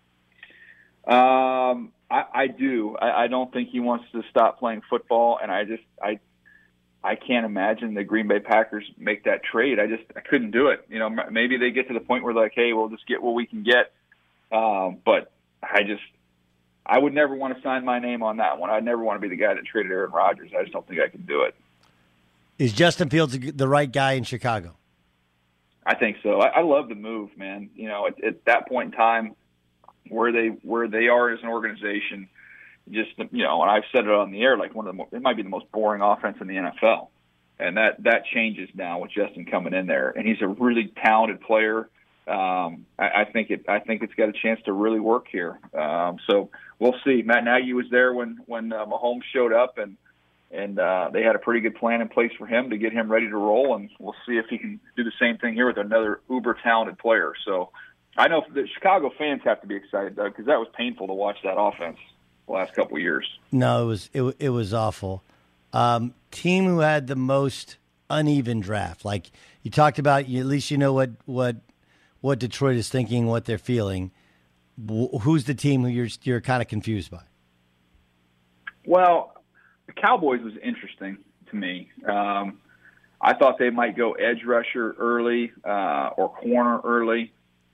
Um, I, I do. I, I don't think he wants to stop playing football, and I just I I can't imagine the Green Bay Packers make that trade. I just I couldn't do it. You know, maybe they get to the point where they're like, hey, we'll just get what we can get. Um, but I just I would never want to sign my name on that one. I'd never want to be the guy that traded Aaron Rodgers. I just don't think I can do it. Is Justin Fields the right guy in Chicago? I think so. I, I love the move, man. You know, at, at that point in time, where they where they are as an organization, just, you know, and I've said it on the air, like one of the most, it might be the most boring offense in the N F L, and that that changes now with Justin coming in there, and he's a really talented player. Um, I, I think it I think it's got a chance to really work here. Um, so we'll see. Matt Nagy was there when when uh, Mahomes showed up, and and uh, they had a pretty good plan in place for him to get him ready to roll, and we'll see if he can do the same thing here with another uber talented player. So I know the Chicago fans have to be excited, Doug, because that was painful to watch that offense the last couple of years. No, it was it, it was awful. Um, team who had the most uneven draft. Like you talked about, you, at least you know what what what Detroit is thinking, what they're feeling. Who's the team who you're you're kind of confused by? Well, the Cowboys was interesting to me. Um, I thought they might go edge rusher early uh, or corner early.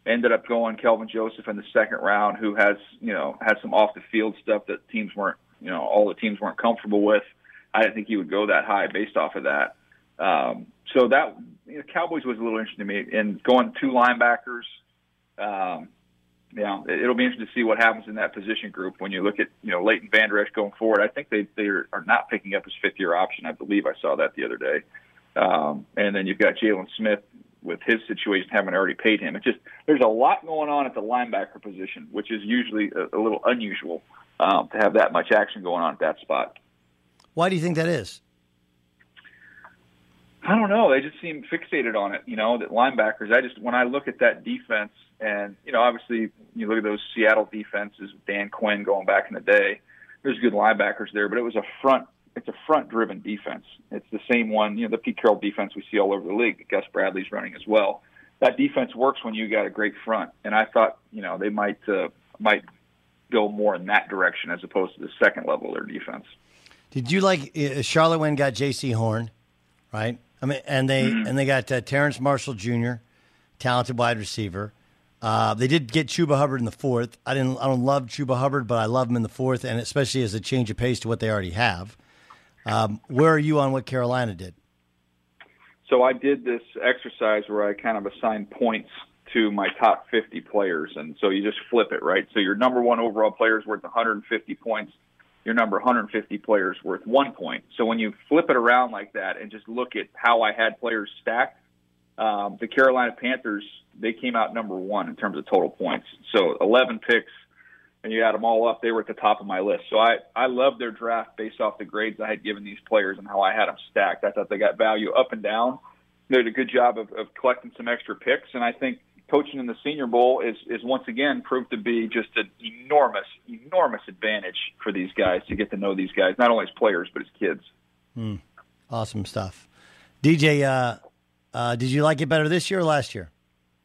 ended up going Kelvin Joseph in the second round, who has, you know, had some off the field stuff that teams weren't, you know, all the teams weren't comfortable with. I didn't think he would go that high based off of that. Um, so that, you know, Cowboys was a little interesting to me. And going two linebackers, um, you know, it'll be interesting to see what happens in that position group when you look at, you know, Leighton Vander Esch going forward. I think they, they are not picking up his fifth-year option. I believe I saw that the other day. Um, and then you've got Jalen Smith with his situation, having already paid him. It's just, there's a lot going on at the linebacker position, which is usually a, a little unusual um, to have that much action going on at that spot. Why do you think that is? I don't know. They just seem fixated on it, you know, that linebackers. I just, when I look at that defense, and, you know, obviously you look at those Seattle defenses, Dan Quinn going back in the day, there's good linebackers there, but it was a front, it's a front-driven defense. It's the same one, you know, the Pete Carroll defense we see all over the league that Gus Bradley's running as well. That defense works when you got a great front, and I thought, you know, they might uh, might go more in that direction as opposed to the second level of their defense. Did you like uh, Charlotte went got J C Horn, right? I mean, and they mm-hmm. and they got uh, Terrence Marshall Junior, talented wide receiver. Uh, they did get Chuba Hubbard in the fourth. I didn't. I don't love Chuba Hubbard, but I love him in the fourth, and especially as a change of pace to what they already have. Um, where are you on what Carolina did? So I did this exercise where I kind of assigned points to my top fifty players, and so you just flip it, right? So your number one overall player is worth one hundred fifty points. Your number one hundred fifty players worth one point. So when you flip it around like that and just look at how I had players stacked, um, the Carolina Panthers, they came out number one in terms of total points. So eleven picks, and you add them all up, they were at the top of my list. So I, I love their draft based off the grades I had given these players and how I had them stacked. I thought they got value up and down. They did a good job of, of collecting some extra picks, and I think coaching in the Senior Bowl is, is once again proved to be just an enormous, enormous advantage for these guys to get to know these guys, not only as players, but as kids. Mm, awesome stuff. D J, uh, uh, did you like it better this year or last year?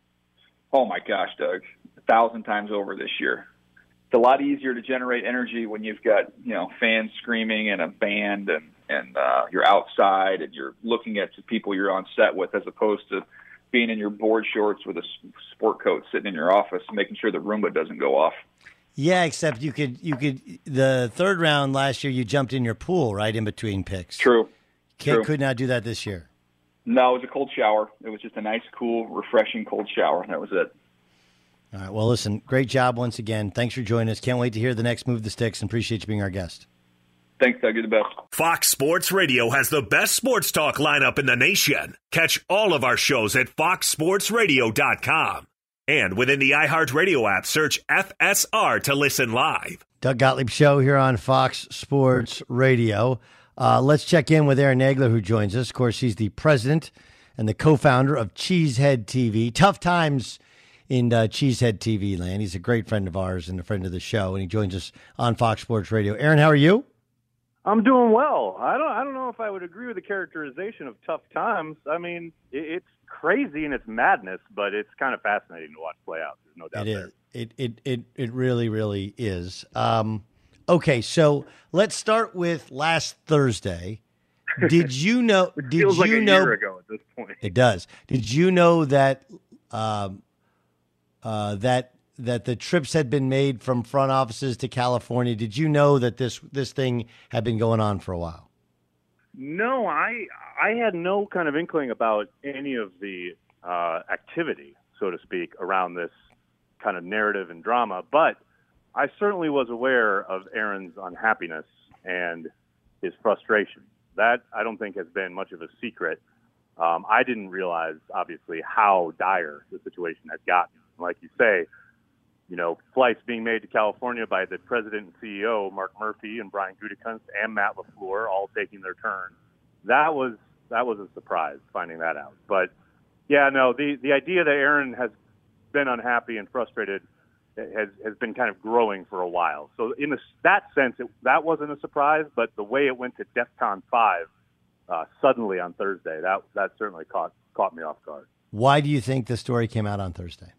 Oh, my gosh, Doug, a thousand times over this year. It's a lot easier to generate energy when you've got, you know, fans screaming and a band and, and uh, you're outside and you're looking at the people you're on set with, as opposed to being in your board shorts with a sport coat sitting in your office, making sure the Roomba doesn't go off. Yeah, except you could, you could, the third round last year, you jumped in your pool right in between picks. True. Can't, True. Could not do that this year. No, it was a cold shower. It was just a nice, cool, refreshing cold shower. That was it. All right. Well, listen, great job once again. Thanks for joining us. Can't wait to hear the next Move the Sticks, and appreciate you being our guest. Thanks, Doug. You're the best. Fox Sports Radio has the best sports talk lineup in the nation. Catch all of our shows at fox sports radio dot com. And within the iHeartRadio app, search F S R to listen live. Doug Gottlieb Show here on Fox Sports Radio. Uh, let's check in with Aaron Nagler, who joins us. Of course, he's the president and the co-founder of Cheesehead T V. Tough times in uh, Cheesehead T V land. He's a great friend of ours and a friend of the show, and he joins us on Fox Sports Radio. Aaron, how are you? I'm doing well. I don't. I don't know if I would agree with the characterization of tough times. I mean, it, it's crazy and it's madness, but it's kind of fascinating to watch play out. There's no doubt. It there. is. It it it it really really is. Um, okay, so let's start with last Thursday. Did you know? it did feels you like a know? year ago at this point. It does. Did you know that um, uh, that that the trips had been made from front offices to California? Did you know that this this thing had been going on for a while? No, I I had no kind of inkling about any of the uh, activity, so to speak, around this kind of narrative and drama. But I certainly was aware of Aaron's unhappiness and his frustration. That I don't think has been much of a secret. Um, I didn't realize, obviously, how dire the situation had gotten. Like you say, you know, flights being made to California by the president and C E O, Mark Murphy and Brian Gutekunst and Matt LaFleur, all taking their turn. That was that was a surprise, finding that out. But, yeah, no, the, the idea that Aaron has been unhappy and frustrated has has been kind of growing for a while. So in this, that sense, it, that wasn't a surprise, but the way it went to DEFCON five uh, suddenly on Thursday, that that certainly caught caught me off guard. Why do you think the story came out on Thursday?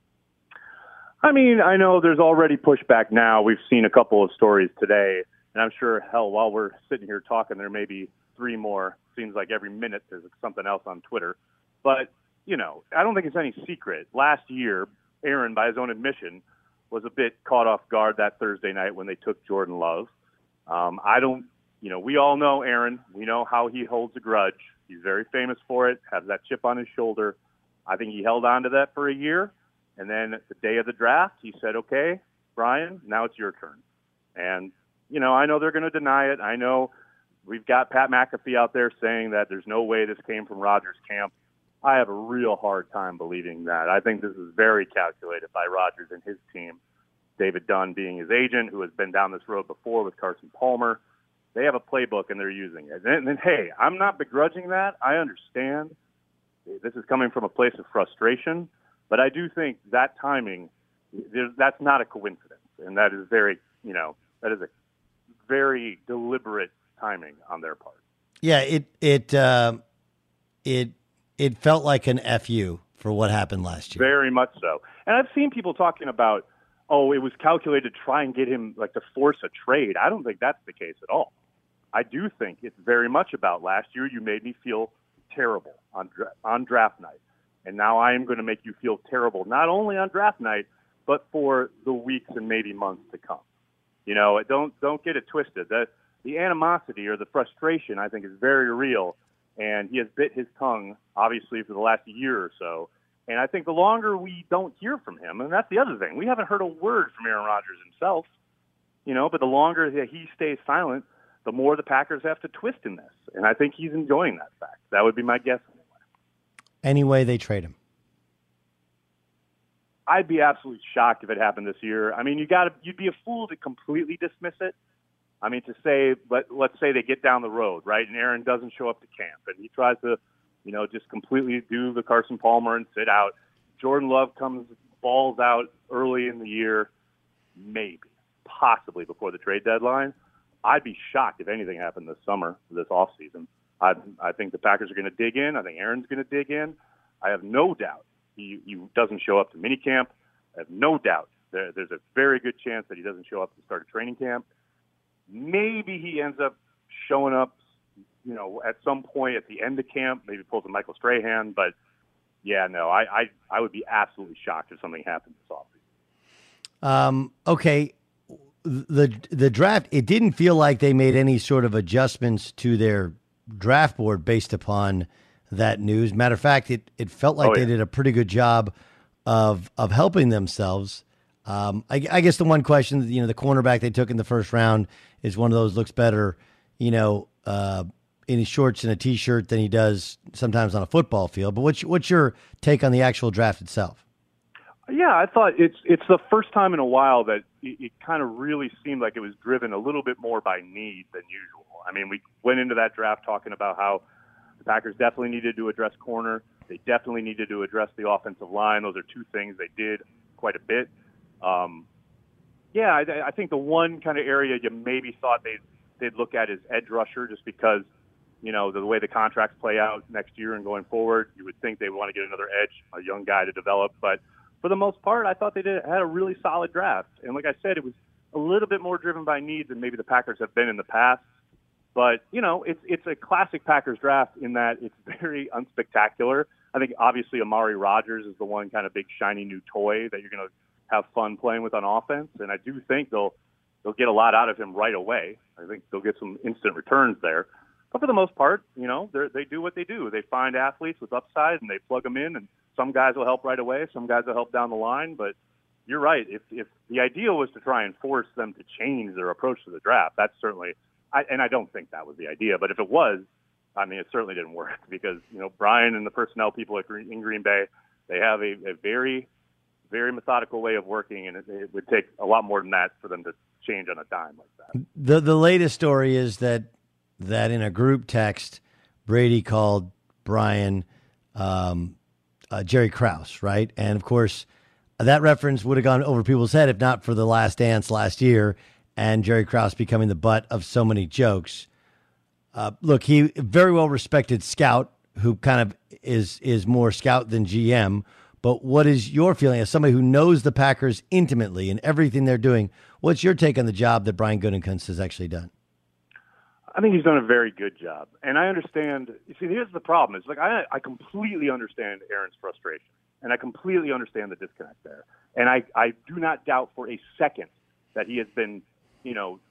I mean, I know there's already pushback now. We've seen a couple of stories today, and I'm sure, hell, while we're sitting here talking, there may be three more. Seems like every minute there's something else on Twitter. But, you know, I don't think it's any secret. Last year, Aaron, by his own admission, was a bit caught off guard that Thursday night when they took Jordan Love. Um, I don't, you know, we all know Aaron. We know how he holds a grudge. He's very famous for it, has that chip on his shoulder. I think he held on to that for a year. And then the day of the draft, he said, okay, Brian, now it's your turn. And, you know, I know they're going to deny it. I know we've got Pat McAfee out there saying that there's no way this came from Rodgers' camp. I have a real hard time believing that. I think this is very calculated by Rodgers and his team. David Dunn being his agent, who has been down this road before with Carson Palmer. They have a playbook, and they're using it. And, and hey, I'm not begrudging that. I understand. This is coming from a place of frustration. But I do think that timing, that's not a coincidence. And that is very, you know, that is a very deliberate timing on their part. Yeah, it it uh, it it felt like an F U for what happened last year. Very much so. And I've seen people talking about, oh, it was calculated to try and get him, like, to force a trade. I don't think that's the case at all. I do think it's very much about last year you made me feel terrible on dra- on draft night. And now I am going to make you feel terrible, not only on draft night, but for the weeks and maybe months to come. You know, don't don't get it twisted. The, the animosity or the frustration, I think, is very real. And he has bit his tongue, obviously, for the last year or so. And I think the longer we don't hear from him, and that's the other thing, we haven't heard a word from Aaron Rodgers himself, you know, but the longer that he stays silent, the more the Packers have to twist in this. And I think he's enjoying that fact. That would be my guess. Anyway, they trade him. I'd be absolutely shocked if it happened this year. I mean, you got to, you'd be a fool to completely dismiss it. I mean, to say, let, let's say they get down the road, right, and Aaron doesn't show up to camp, and he tries to, you know, just completely do the Carson Palmer and sit out. Jordan Love comes, balls out early in the year, maybe, possibly before the trade deadline. I'd be shocked if anything happened this summer, this offseason. I, I think the Packers are going to dig in. I think Aaron's going to dig in. I have no doubt he, he doesn't show up to minicamp. I have no doubt there, there's a very good chance that he doesn't show up to start a training camp. Maybe he ends up showing up, you know, at some point at the end of camp, maybe pulls a Michael Strahan. But, yeah, no, I, I, I would be absolutely shocked if something happened this offseason. Um, okay. The the draft, it didn't feel like they made any sort of adjustments to their draft board based upon that news. Matter of fact, it, it felt like oh, yeah. they did a pretty good job of of helping themselves. Um, I, I guess the one question, you know, the cornerback they took in the first round is one of those looks better, you know, uh, in his shorts and a T-shirt than he does sometimes on a football field. But what's what's your take on the actual draft itself? Yeah, I thought it's it's the first time in a while that it, it kind of really seemed like it was driven a little bit more by need than usual. I mean, we went into that draft talking about how the Packers definitely needed to address corner. They definitely needed to address the offensive line. Those are two things they did quite a bit. Um, yeah, I, I think the one kind of area you maybe thought they'd, they'd look at is edge rusher, just because, you know, the way the contracts play out next year and going forward, you would think they would want to get another edge, a young guy to develop. But for the most part, I thought they did, had a really solid draft. And like I said, it was a little bit more driven by needs than maybe the Packers have been in the past. But, you know, it's it's a classic Packers draft in that it's very unspectacular. I think, obviously, Amari Rodgers is the one kind of big, shiny new toy that you're going to have fun playing with on offense. And I do think they'll they'll get a lot out of him right away. I think they'll get some instant returns there. But for the most part, you know, they they do what they do. They find athletes with upside, and they plug them in, and some guys will help right away. Some guys will help down the line. But you're right. If if the ideal was to try and force them to change their approach to the draft, that's certainly I, – and I don't think that was the idea. But if it was, I mean, it certainly didn't work because, you know, Brian and the personnel people at Green, in Green Bay, they have a, a very, very methodical way of working, and it, it would take a lot more than that for them to change on a dime like that. The The latest story is that that in a group text, Brady called Brian um, – Uh, Jerry Krause, right? And, of course, that reference would have gone over people's head if not for the Last Dance last year and Jerry Krause becoming the butt of so many jokes. Uh, look, he very well-respected scout who kind of is is more scout than G M. But what is your feeling as somebody who knows the Packers intimately and everything they're doing? What's your take on the job that Brian Gutekunst has actually done? I think he's done a very good job. And I understand, you see, here's the problem. It's like, I, I completely understand Aaron's frustration. And I completely understand the disconnect there. And I, I do not doubt for a second that he has been, you know,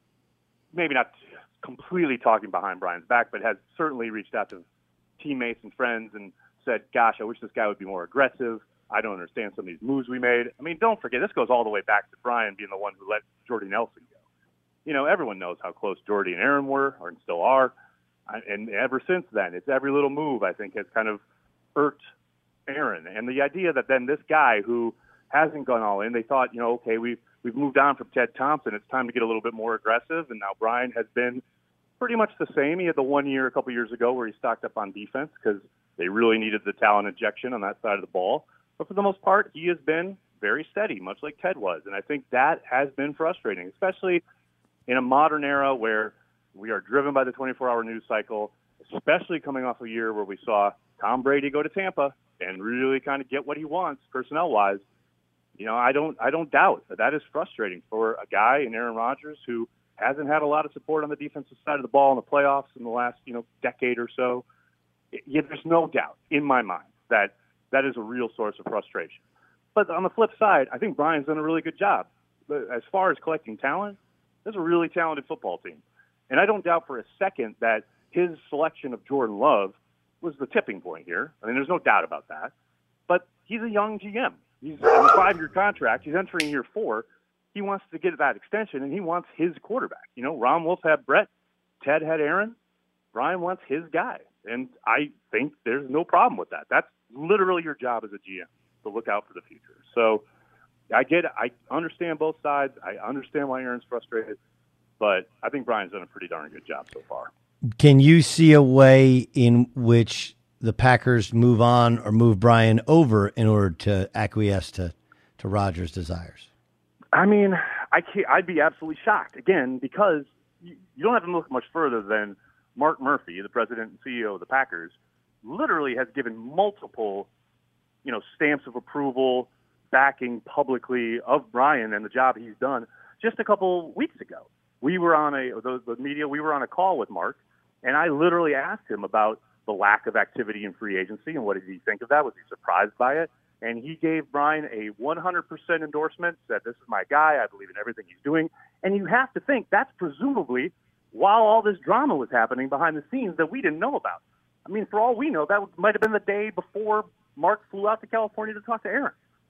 maybe not completely talking behind Brian's back, but has certainly reached out to teammates and friends and said, gosh, I wish this guy would be more aggressive. I don't understand some of these moves we made. I mean, don't forget, this goes all the way back to Brian being the one who let Jordy Nelson go. You know, everyone knows how close Jordy and Aaron were, or still are. And ever since then, it's every little move, I think, has kind of irked Aaron. And the idea that then this guy who hasn't gone all in, they thought, you know, okay, we've, we've moved on from Ted Thompson. It's time to get a little bit more aggressive. And now Brian has been pretty much the same. He had the one year a couple years ago where he stocked up on defense because they really needed the talent injection on that side of the ball. But for the most part, he has been very steady, much like Ted was. And I think that has been frustrating, especially in a modern era where we are driven by the twenty-four hour news cycle, especially coming off a year where we saw Tom Brady go to Tampa and really kind of get what he wants personnel-wise. You know, I don't I don't doubt that that is frustrating for a guy in Aaron Rodgers who hasn't had a lot of support on the defensive side of the ball in the playoffs in the last, you know, decade or so. Yeah, there's no doubt in my mind that that is a real source of frustration. But on the flip side, I think Brian's done a really good job. As far as collecting talent, there's a really talented football team. And I don't doubt for a second that his selection of Jordan Love was the tipping point here. I mean, there's no doubt about that. But he's a young G M. He's on a five-year contract. He's entering year four. He wants to get that extension, and he wants his quarterback. You know, Ron Wolf had Brett. Ted had Aaron. Brian wants his guy. And I think there's no problem with that. That's literally your job as a G M, to look out for the future. So I get it. I understand both sides. I understand why Aaron's frustrated. But I think Brian's done a pretty darn good job so far. Can you see a way in which the Packers move on or move Brian over in order to acquiesce to, to Rodgers' desires? I mean, I can't, I'd be absolutely shocked, again, because you, you don't have to look much further than Mark Murphy, the president and C E O of the Packers, literally has given multiple, you know, stamps of approval, backing publicly of Brian and the job he's done just a couple weeks ago. We were on a, the, the media, we were on a call with Mark, and I literally asked him about the lack of activity in free agency and what did he think of that? Was he surprised by it? And he gave Brian a one hundred percent endorsement, said, this is my guy, I believe in everything he's doing. And you have to think that's presumably while all this drama was happening behind the scenes that we didn't know about. I mean, for all we know, that might have been the day before Mark flew out to California to talk to Aaron.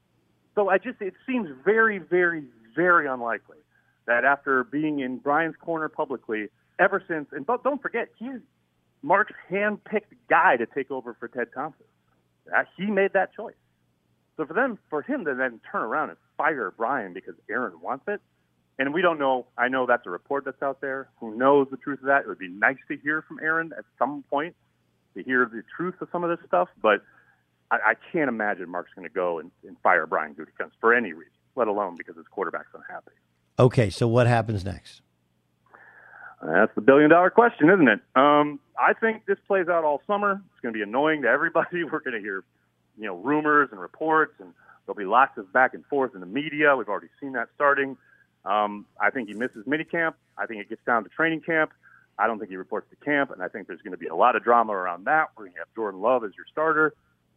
So I just, it seems very, very, very unlikely that after being in Brian's corner publicly ever since, and but don't forget, he's Mark's hand-picked guy to take over for Ted Thompson. Uh, he made that choice. So for them, for him to then turn around and fire Brian because Aaron wants it, and we don't know, I know that's a report that's out there. Who knows the truth of that? It would be nice to hear from Aaron at some point, to hear the truth of some of this stuff, but I, I can't imagine Mark's going to go and, and fire Brian Gutekunst for any reason, let alone because his quarterback's unhappy. Okay, so what happens next? That's the billion-dollar question, isn't it? Um, I think this plays out all summer. It's going to be annoying to everybody. We're going to hear, you know, rumors and reports, and there'll be lots of back and forth in the media. We've already seen that starting. Um, I think he misses minicamp. I think it gets down to training camp. I don't think he reports to camp, and I think there's going to be a lot of drama around that. We're going to have Jordan Love as your starter.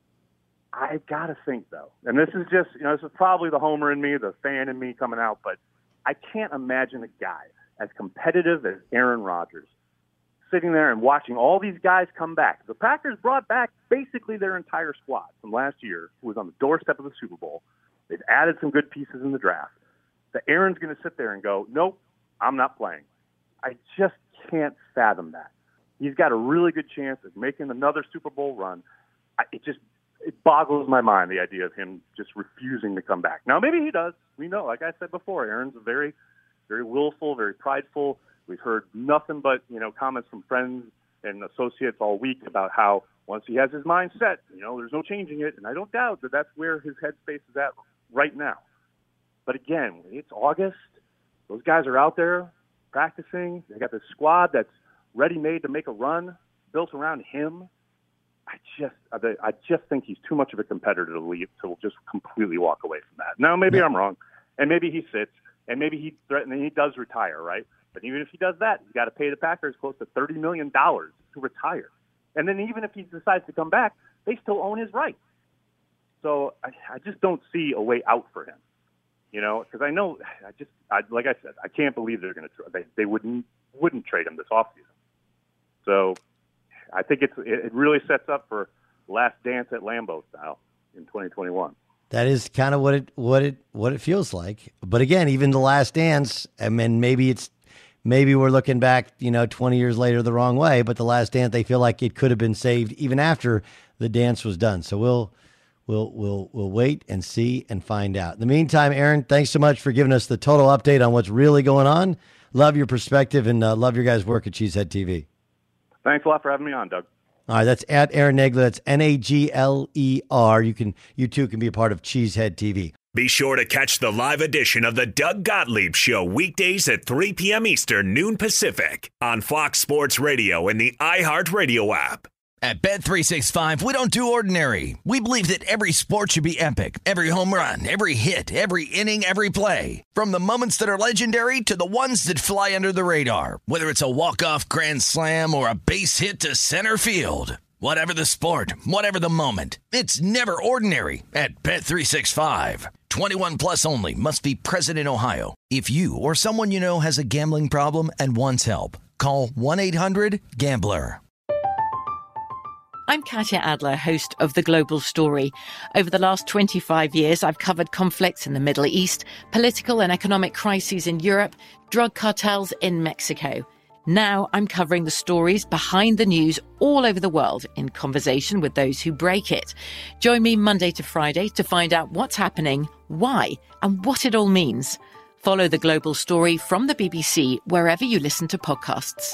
I got to think, though, and this is just, you know, this is probably the homer in me, the fan in me coming out, but I can't imagine a guy as competitive as Aaron Rodgers sitting there and watching all these guys come back. The Packers brought back basically their entire squad from last year, who was on the doorstep of the Super Bowl. They've added some good pieces in the draft. The Aaron's going to sit there and go, nope, I'm not playing. I just can't fathom that. He's got a really good chance of making another Super Bowl run. I, it just it boggles my mind, the idea of him just refusing to come back. Now, maybe he does. We know, like I said before, Aaron's a very, very willful, very prideful. We've heard nothing but, you know, comments from friends and associates all week about how once he has his mind set, you know, there's no changing it. And I don't doubt that that's where his headspace is at right now. But again, it's August. Those guys are out there practicing. They got this squad that's ready-made to make a run, built around him. I just, I just think he's too much of a competitor to leave to just completely walk away from that. Now, maybe I'm wrong, and maybe he sits, and maybe he threatens, and he does retire, right? But even if he does that, he's got to pay the Packers close to thirty million dollars to retire. And then even if he decides to come back, they still own his rights. So I, I just don't see a way out for him. You know, because I know, I just, I, like I said, I can't believe they're going to, they, they wouldn't, wouldn't trade him this offseason. So I think it's, it really sets up for last dance at Lambeau style in twenty twenty-one. That is kind of what it, what it, what it feels like. But again, even the last dance, I mean, maybe it's, maybe we're looking back, you know, twenty years later the wrong way, but the last dance, they feel like it could have been saved even after the dance was done. So we'll, We'll we'll we'll wait and see and find out. In the meantime, Aaron, thanks so much for giving us the total update on what's really going on. Love your perspective and uh, love your guys' work at Cheesehead T V. Thanks a lot for having me on, Doug. All right, that's at Aaron Nagler. That's N A G L E R. You can you too can be a part of Cheesehead T V. Be sure to catch the live edition of the Doug Gottlieb Show weekdays at three p.m. Eastern, noon Pacific on Fox Sports Radio and the iHeartRadio app. At Bet three sixty-five, we don't do ordinary. We believe that every sport should be epic. Every home run, every hit, every inning, every play. From the moments that are legendary to the ones that fly under the radar. Whether it's a walk-off grand slam or a base hit to center field. Whatever the sport, whatever the moment. It's never ordinary at Bet three sixty-five. twenty-one plus only. Must be present in Ohio. If you or someone you know has a gambling problem and wants help, call one eight hundred gambler. I'm Katya Adler, host of The Global Story. Over the last twenty-five years, I've covered conflicts in the Middle East, political and economic crises in Europe, drug cartels in Mexico. Now I'm covering the stories behind the news all over the world in conversation with those who break it. Join me Monday to Friday to find out what's happening, why, and what it all means. Follow The Global Story from the B B C wherever you listen to podcasts.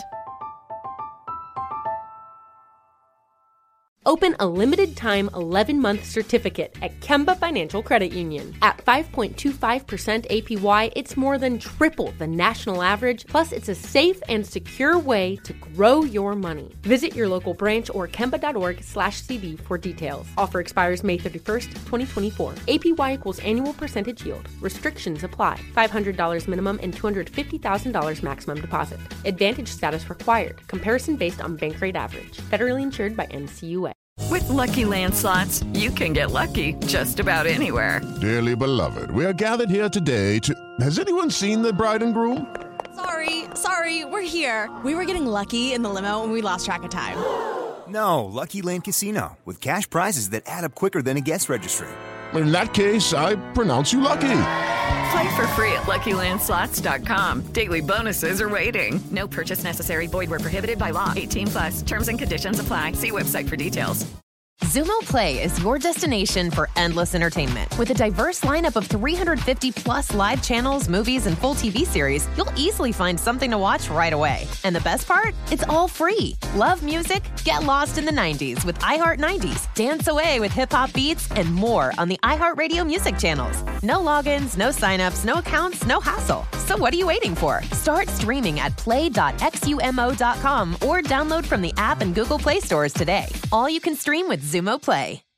Open a limited-time eleven-month certificate at Kemba Financial Credit Union. At five point two five percent A P Y, it's more than triple the national average, plus it's a safe and secure way to grow your money. Visit your local branch or kemba.org slash CD for details. Offer expires May thirty-first, twenty twenty-four. A P Y equals annual percentage yield. Restrictions apply. five hundred dollars minimum and two hundred fifty thousand dollars maximum deposit. Advantage status required. Comparison based on bank rate average. Federally insured by N C U A. With Lucky Land Slots, you can get lucky just about anywhere. Dearly beloved, we are gathered here today to... Has anyone seen the bride and groom? Sorry, sorry, we're here. We were getting lucky in the limo and we lost track of time. No, Lucky Land Casino, with cash prizes that add up quicker than a guest registry. In that case, I pronounce you lucky. Play for free at Lucky Land Slots dot com. Daily bonuses are waiting. No purchase necessary. Void where prohibited by law. eighteen plus. Terms and conditions apply. See website for details. Xumo Play is your destination for endless entertainment. With a diverse lineup of three hundred fifty plus live channels, movies, and full T V series, you'll easily find something to watch right away. And the best part? It's all free. Love music? Get lost in the nineties with iHeart nineties. Dance away with hip-hop beats and more on the iHeartRadio music channels. No logins, no signups, no accounts, no hassle. So what are you waiting for? Start streaming at play dot xumo dot com or download from the app and Google Play stores today. All you can stream with Xumo Play.